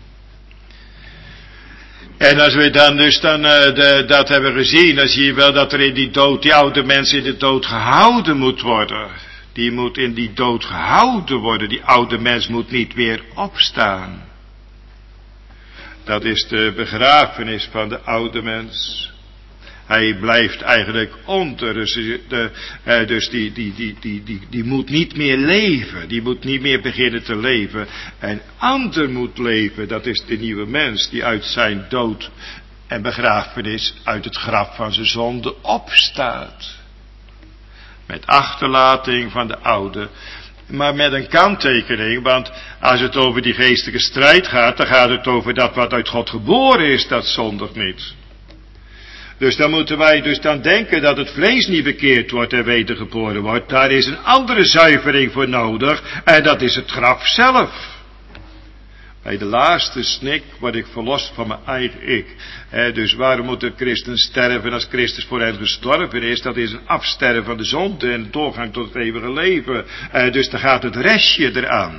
En als we dan dus dat hebben gezien, dan zie je wel dat er in die dood, die oude mens in de dood gehouden moet worden. Die moet in die dood gehouden worden. Die oude mens moet niet weer opstaan. Dat is de begrafenis van de oude mens. Hij blijft eigenlijk onder, dus die moet niet meer leven, die moet niet meer beginnen te leven. Een ander moet leven, dat is de nieuwe mens, die uit zijn dood en begrafenis uit het graf van zijn zonde opstaat. Met achterlating van de oude, maar met een kanttekening, want als het over die geestelijke strijd gaat, dan gaat het over dat wat uit God geboren is, dat zondigt niet. Dus dan moeten wij dus dan denken dat het vlees niet bekeerd wordt en wedergeboren wordt. Daar is een andere zuivering voor nodig en dat is het graf zelf. Bij de laatste snik word ik verlost van mijn eigen ik. Dus waarom moet een christen sterven als Christus voor hen gestorven is? Dat is een afsterven van de zonde en doorgang tot het eeuwige leven. Dus dan gaat het restje eraan.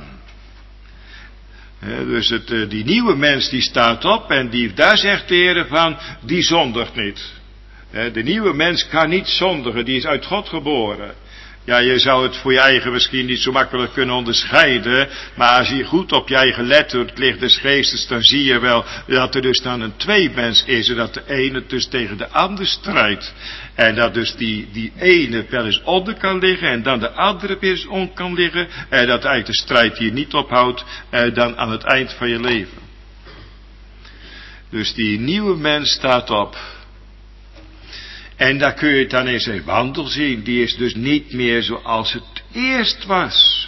Dus die nieuwe mens die staat op en daar zegt de Heer van, die zondigt niet. De nieuwe mens kan niet zondigen, die is uit God geboren. Ja, je zou het voor je eigen misschien niet zo makkelijk kunnen onderscheiden, maar als je goed op je eigen let door het licht des geestes, dan zie je wel dat er dus dan een tweemens is en dat de ene dus tegen de ander strijdt. En dat dus die ene wel eens onder kan liggen en dan de andere weer eens on kan liggen. En dat eigenlijk de strijd hier niet ophoudt dan aan het eind van je leven. Dus die nieuwe mens staat op. En daar kun je het dan in zijn wandel zien. Die is dus niet meer zoals het eerst was.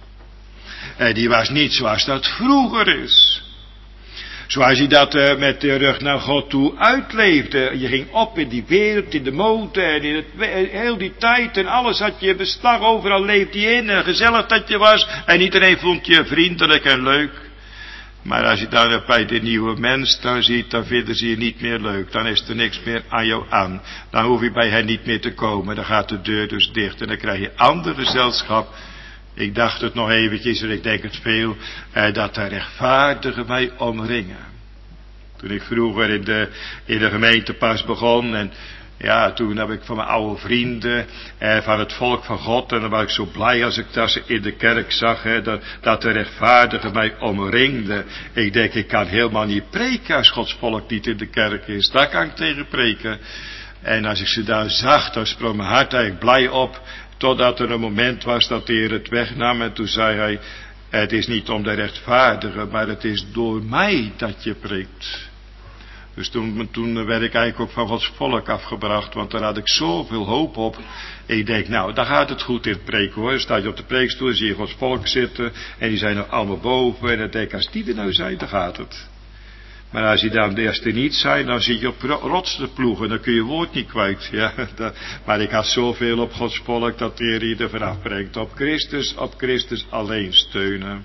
En die was niet zoals dat vroeger is. Zoals hij dat met de rug naar God toe uitleefde. Je ging op in die wereld, in de mode en in heel die tijd. En alles had je beslag, overal leefde je in. En gezellig dat je was. En iedereen vond je vriendelijk en leuk. Maar als je dan bij de nieuwe mens daar ziet, dan vinden ze je niet meer leuk. Dan is er niks meer aan jou aan. Dan hoef je bij hen niet meer te komen. Dan gaat de deur dus dicht en dan krijg je ander gezelschap. Ik dacht het nog eventjes en ik denk het veel, dat de rechtvaardigen mij omringen. Toen ik vroeger in de gemeente pas begon en ja, toen heb ik van mijn oude vrienden, van het volk van God, en dan was ik zo blij als ik dat ze in de kerk zag, dat de rechtvaardigen mij omringden. Ik denk, ik kan helemaal niet preken als Gods volk niet in de kerk is. Daar kan ik tegen preken. En als ik ze daar zag, dan sprong mijn hart eigenlijk blij op, totdat er een moment was dat de Heer het wegnam en toen zei hij, het is niet om de rechtvaardigen, maar het is door mij dat je preekt. Dus toen werd ik eigenlijk ook van Gods volk afgebracht, want daar had ik zoveel hoop op. En ik denk, nou, dan gaat het goed in het preken hoor. Dan sta je op de preekstoel, dan zie je Gods volk zitten en die zijn er allemaal boven. En dan denk ik, als die er nou zijn, dan gaat het. Maar als die dan de eerste niet zijn, dan zit je op rots te ploegen, dan kun je woord niet kwijt. Ja, maar ik had zoveel op Gods volk dat de Heer er vanaf brengt. Op Christus alleen steunen.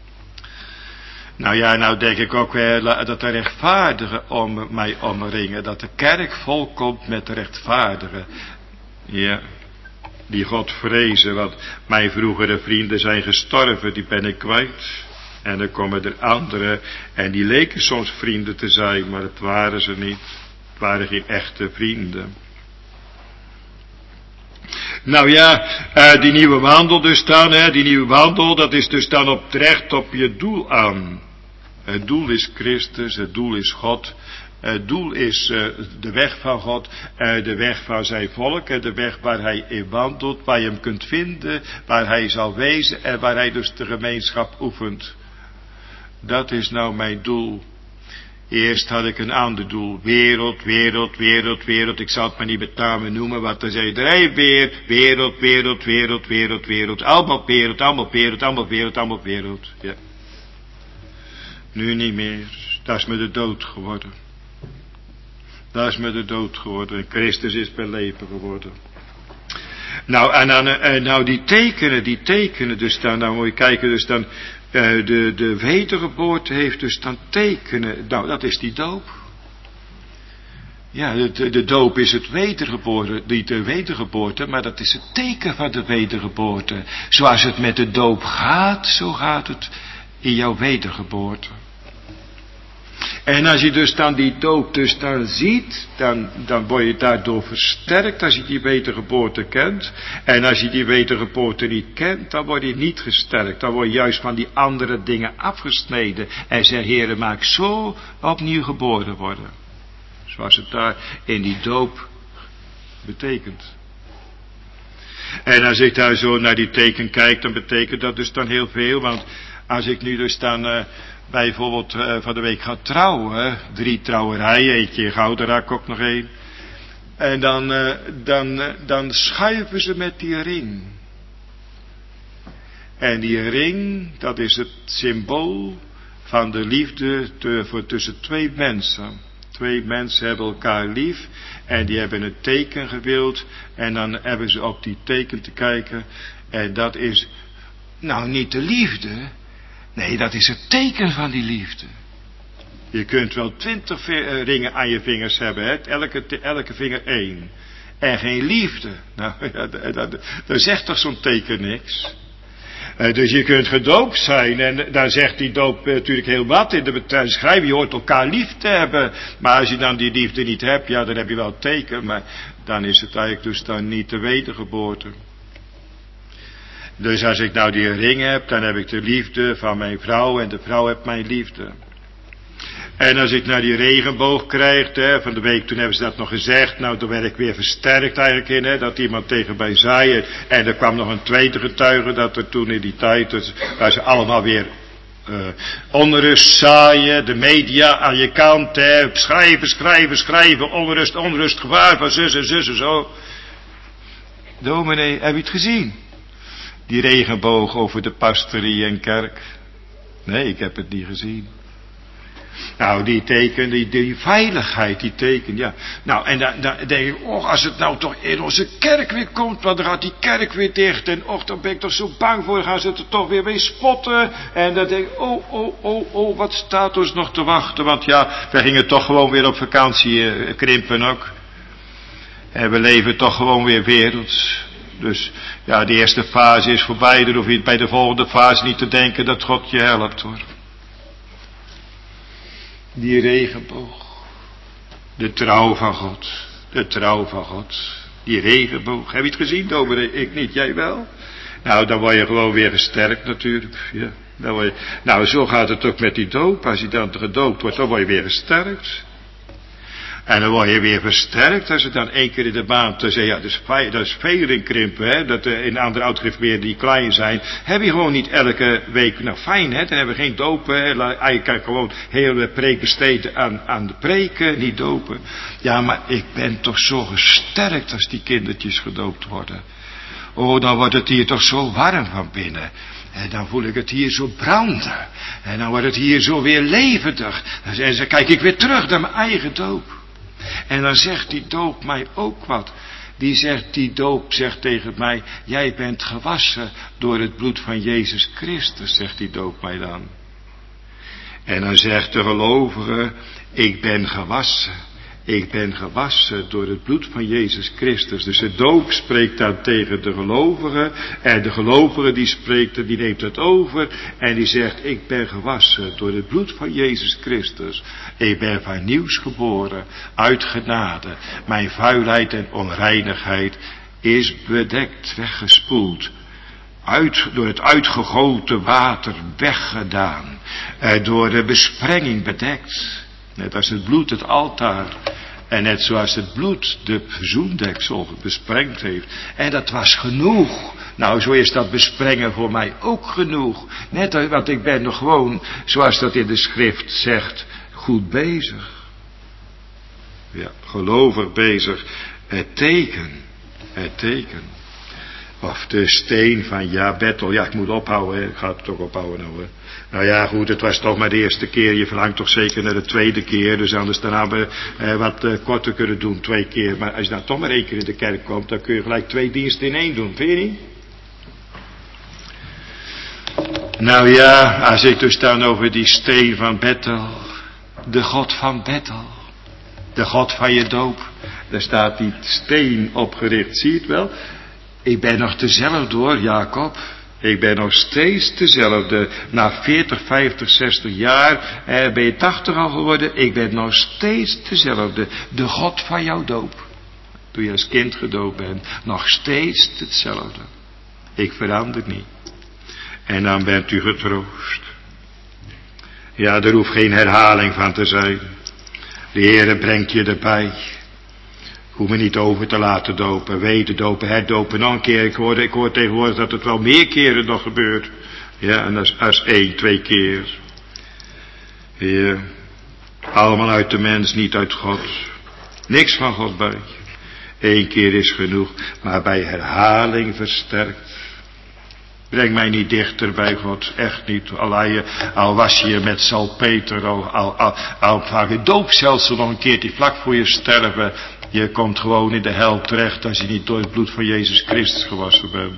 Nou ja, nou denk ik ook weer dat de rechtvaardigen mij omringen. Dat de kerk volkomt met de rechtvaardigen. Ja, die God vrezen. Want mijn vroegere vrienden zijn gestorven, die ben ik kwijt. En dan komen er anderen en die leken soms vrienden te zijn, maar het waren ze niet. Het waren geen echte vrienden. Nou ja, die nieuwe wandel dus dan, die nieuwe wandel, dat is dus dan recht op je doel aan. Het doel is Christus, het doel is God, het doel is de weg van God, de weg van zijn volk, de weg waar hij in wandelt, waar je hem kunt vinden, waar hij zal wezen en waar hij dus de gemeenschap oefent. Dat is nou mijn doel. Eerst had ik een ander doel. Wereld. Ik zal het maar niet met name noemen, want dan zei iedereen wereld. Allemaal wereld. Ja. Nu niet meer. Dat is me de dood geworden. En Christus is mijn leven geworden. Nou, en dan, nou die tekenen dus dan, nou moet je kijken, dus dan, de wedergeboorte heeft dus dan tekenen. Nou, dat is die doop. Ja, de doop is het wedergeboorte, niet de wedergeboorte, maar dat is het teken van de wedergeboorte. Zoals het met de doop gaat, zo gaat het in jouw wedergeboorte. En als je dus dan die doop dus dan ziet, dan word je daardoor versterkt als je die wedergeboorte kent. En als je die wedergeboorte niet kent, dan word je niet gesterkt. Dan word je juist van die andere dingen afgesneden. En zeg, Heere, maak zo opnieuw geboren worden. Zoals het daar in die doop betekent. En als ik daar zo naar die teken kijk, dan betekent dat dus dan heel veel. Want als ik nu dus dan bijvoorbeeld van de week ga trouwen, 3 trouwerijen, eentje in Gouderak ook nog 1. En dan schuiven ze met die ring. En die ring, dat is het symbool van de liefde tussen 2 mensen. 2 mensen hebben elkaar lief en die hebben een teken gewild en dan hebben ze op die teken te kijken en dat is nou niet de liefde, nee, dat is het teken van die liefde. Je kunt wel 20 ringen aan je vingers hebben, hè? Elke vinger 1 en geen liefde, nou dan zegt toch zo'n teken niks. Dus je kunt gedoopt zijn en dan zegt die doop natuurlijk heel wat in de schrijven. Je hoort elkaar lief te hebben. Maar als je dan die liefde niet hebt, ja dan heb je wel het teken. Maar dan is het eigenlijk dus dan niet de wedergeboorte. Dus als ik nou die ring heb, dan heb ik de liefde van mijn vrouw en de vrouw heeft mijn liefde. En als ik nou die regenboog krijg, van de week toen hebben ze dat nog gezegd, nou toen werd ik weer versterkt eigenlijk in, dat iemand tegen mij zei. En er kwam nog een tweede getuige dat er toen in die tijd, dus, waar ze allemaal weer onrust zaaien, de media aan je kant, schrijven, onrust, gevaar van zus en zo. Dominee, heb je het gezien? Die regenboog over de pastorie en kerk. Nee, ik heb het niet gezien. Nou, die teken, die veiligheid, die teken, ja. Nou, en dan denk ik, als het nou toch in onze kerk weer komt, want dan gaat die kerk weer dicht. En dan ben ik toch zo bang voor, gaan ze er toch weer mee spotten. En dan denk ik, wat staat ons nog te wachten? Want ja, we gingen toch gewoon weer op vakantie krimpen ook. En we leven toch gewoon weer werelds. Dus ja, de eerste fase is voorbij, dan hoef je bij de volgende fase niet te denken dat God je helpt hoor. Die regenboog. De trouw van God. De trouw van God. Die regenboog. Heb je het gezien, dominee? Ik niet, jij wel? Nou, dan word je gewoon weer gesterkt natuurlijk. Ja, dan word je... Nou, zo gaat het ook met die doop. Als je dan gedoopt wordt, dan word je weer gesterkt. En dan word je weer versterkt als je dan 1 keer in de maand zegt, ja, dat is veel in krimpen, hè, dat in andere uitgiften weer die klein zijn. Heb je gewoon niet elke week, nou fijn hè, dan hebben we geen dopen, hè, je kan gewoon hele preek besteden aan de preken, niet dopen. Ja, maar ik ben toch zo gesterkt als die kindertjes gedoopt worden. Oh, dan wordt het hier toch zo warm van binnen. En dan voel ik het hier zo branden. En dan wordt het hier zo weer levendig. En dan kijk ik weer terug naar mijn eigen doop. En dan zegt die doop mij ook wat. Die doop zegt tegen mij, jij bent gewassen door het bloed van Jezus Christus, zegt die doop mij dan. En dan zegt de gelovige, ik ben gewassen. Ik ben gewassen door het bloed van Jezus Christus. Dus de doop spreekt dan tegen de gelovige. En de gelovige die neemt het over. En die zegt, ik ben gewassen door het bloed van Jezus Christus. Ik ben van nieuws geboren, uit genade. Mijn vuilheid en onreinigheid is bedekt, weggespoeld. Door het uitgegoten water weggedaan. Door de besprenging bedekt. Net als het bloed het altaar. En net zoals het bloed de verzoendeksel besprengd heeft. En dat was genoeg. Nou, zo is dat besprengen voor mij ook genoeg. Net want ik ben nog gewoon, zoals dat in de schrift zegt, goed bezig. Ja, gelovig bezig. Het teken. Of de steen van Bethel. Ja, ik moet ophouden, hè. Ik ga het toch ophouden nou, hè. Nou ja, goed, het was toch maar de eerste keer. Je verlangt toch zeker naar de tweede keer. Dus anders dan hebben we wat korter kunnen doen, 2 keer. Maar als je dan toch maar 1 keer in de kerk komt, dan kun je gelijk 2 diensten in 1 doen. Vind je niet? Nou ja, als ik dus dan over die steen van Bethel. De God van Bethel. De God van je doop. Daar staat die steen opgericht, zie je het wel? Ik ben nog dezelfde hoor, Jacob. Ik ben nog steeds dezelfde. Na 40, 50, 60 jaar ben je 80 al geworden. Ik ben nog steeds dezelfde. De God van jouw doop. Toen je als kind gedoopt bent. Nog steeds hetzelfde. Ik verander niet. En dan bent u getroost. Ja, er hoeft geen herhaling van te zijn. De Heere brengt je erbij. Hoef me niet over te laten dopen, weten dopen, herdopen, nog een keer. Ik hoor tegenwoordig dat het wel meer keren nog gebeurt. Ja, en als 1, 2 keer. Ja, allemaal uit de mens, niet uit God. Niks van God bij. 1 keer is genoeg, maar bij herhaling versterkt. Breng mij niet dichter bij God, echt niet. Al was je met salpeter, al vaak je doopzelsel nog een keertje vlak voor je sterven. Je komt gewoon in de hel terecht als je niet door het bloed van Jezus Christus gewassen bent.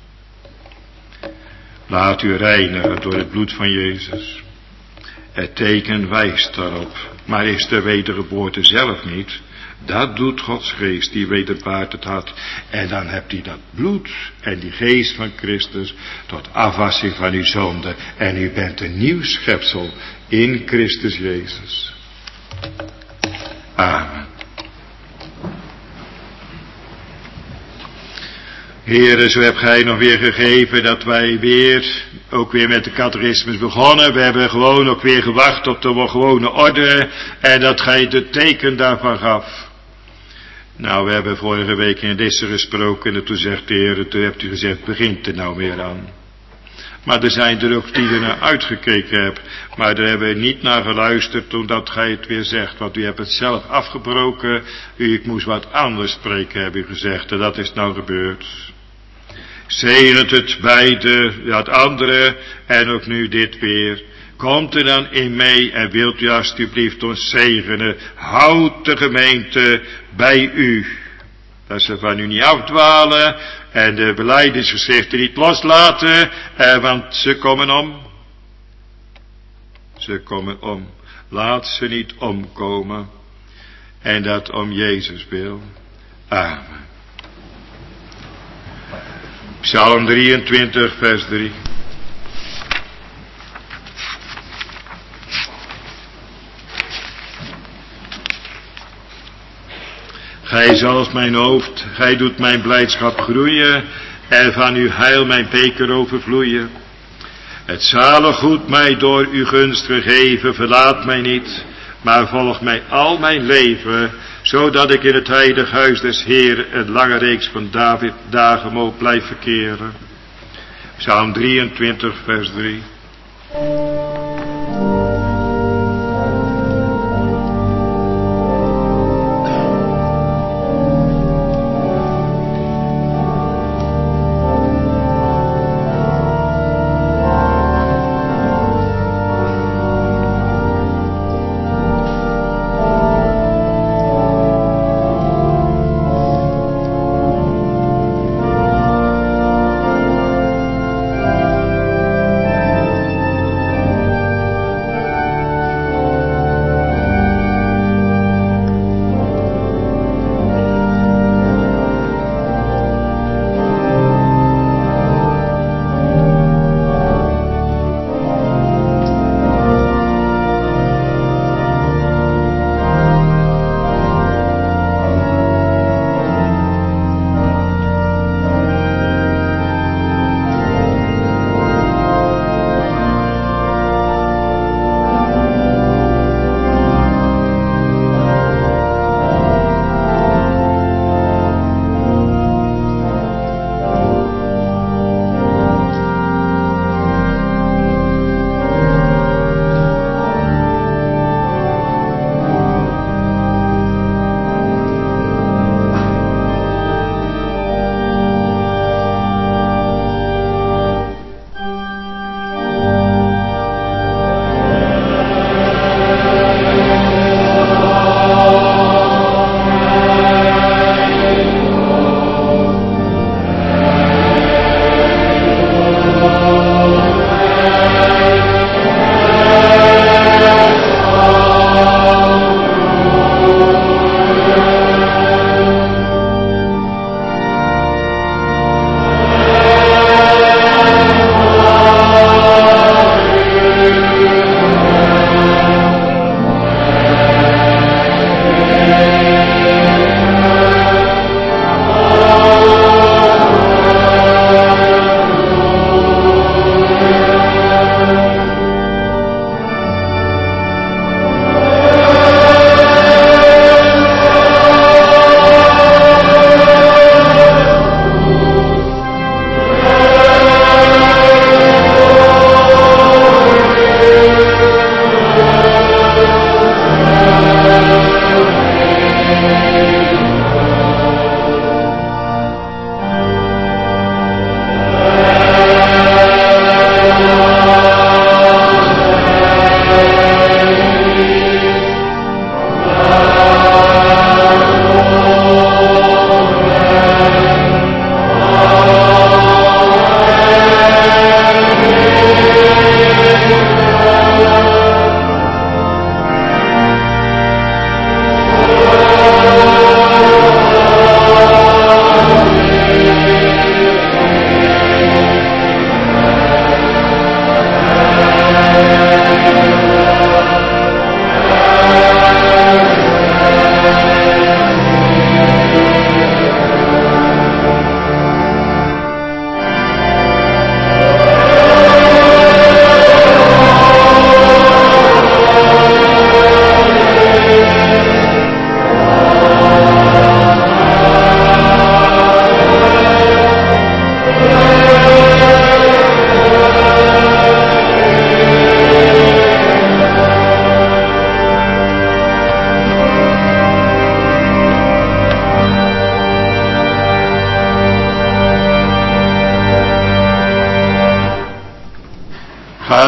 Laat u reinigen door het bloed van Jezus. Het teken wijst daarop, maar is de wedergeboorte zelf niet. Dat doet Gods geest, die wederbaart het hart. En dan hebt u dat bloed en die geest van Christus tot afwassing van uw zonde. En u bent een nieuw schepsel in Christus Jezus. Amen. Heere, zo hebt gij nog weer gegeven dat wij ook weer met de catechismus begonnen. We hebben gewoon ook weer gewacht op de gewone orde en dat gij de teken daarvan gaf. Nou, we hebben vorige week in Lisse gesproken en toen zegt de Heer, toen hebt u gezegd, begint er nou weer aan. Maar er zijn er ook die er naar uitgekeken hebben, maar daar hebben we niet naar geluisterd omdat gij het weer zegt, want u hebt het zelf afgebroken, ik moest wat anders spreken, heb u gezegd, en dat is nou gebeurd. Zegent het beide, het andere en ook nu dit weer. Komt er dan in mee en wilt u alstublieft ons zegenen. Houd de gemeente bij u. Dat ze van u niet afdwalen en de belijdenisgeschriften niet loslaten, want ze komen om. Ze komen om. Laat ze niet omkomen. En dat om Jezus wil. Amen. Psalm 23 vers 3. Gij zalft mijn hoofd, gij doet mijn blijdschap groeien, en van uw heil mijn beker overvloeien. Het zalig goed mij door uw gunst gegeven, verlaat mij niet, maar volg mij al mijn leven, zodat ik in het heilig huis des Heeren een lange reeks van dagen mogen blijven verkeren. Psalm 23 vers 3.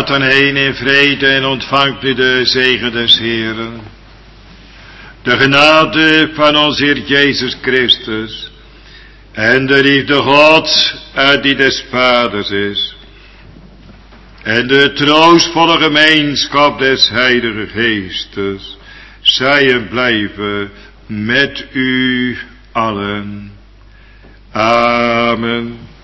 Gaat dan heen in vrede en ontvangt nu de zegen des Heeren. De genade van onze Heer Jezus Christus en de liefde Gods die des Vaders is. En de troostvolle gemeenschap des Heilige Geestes zij en blijven met u allen. Amen.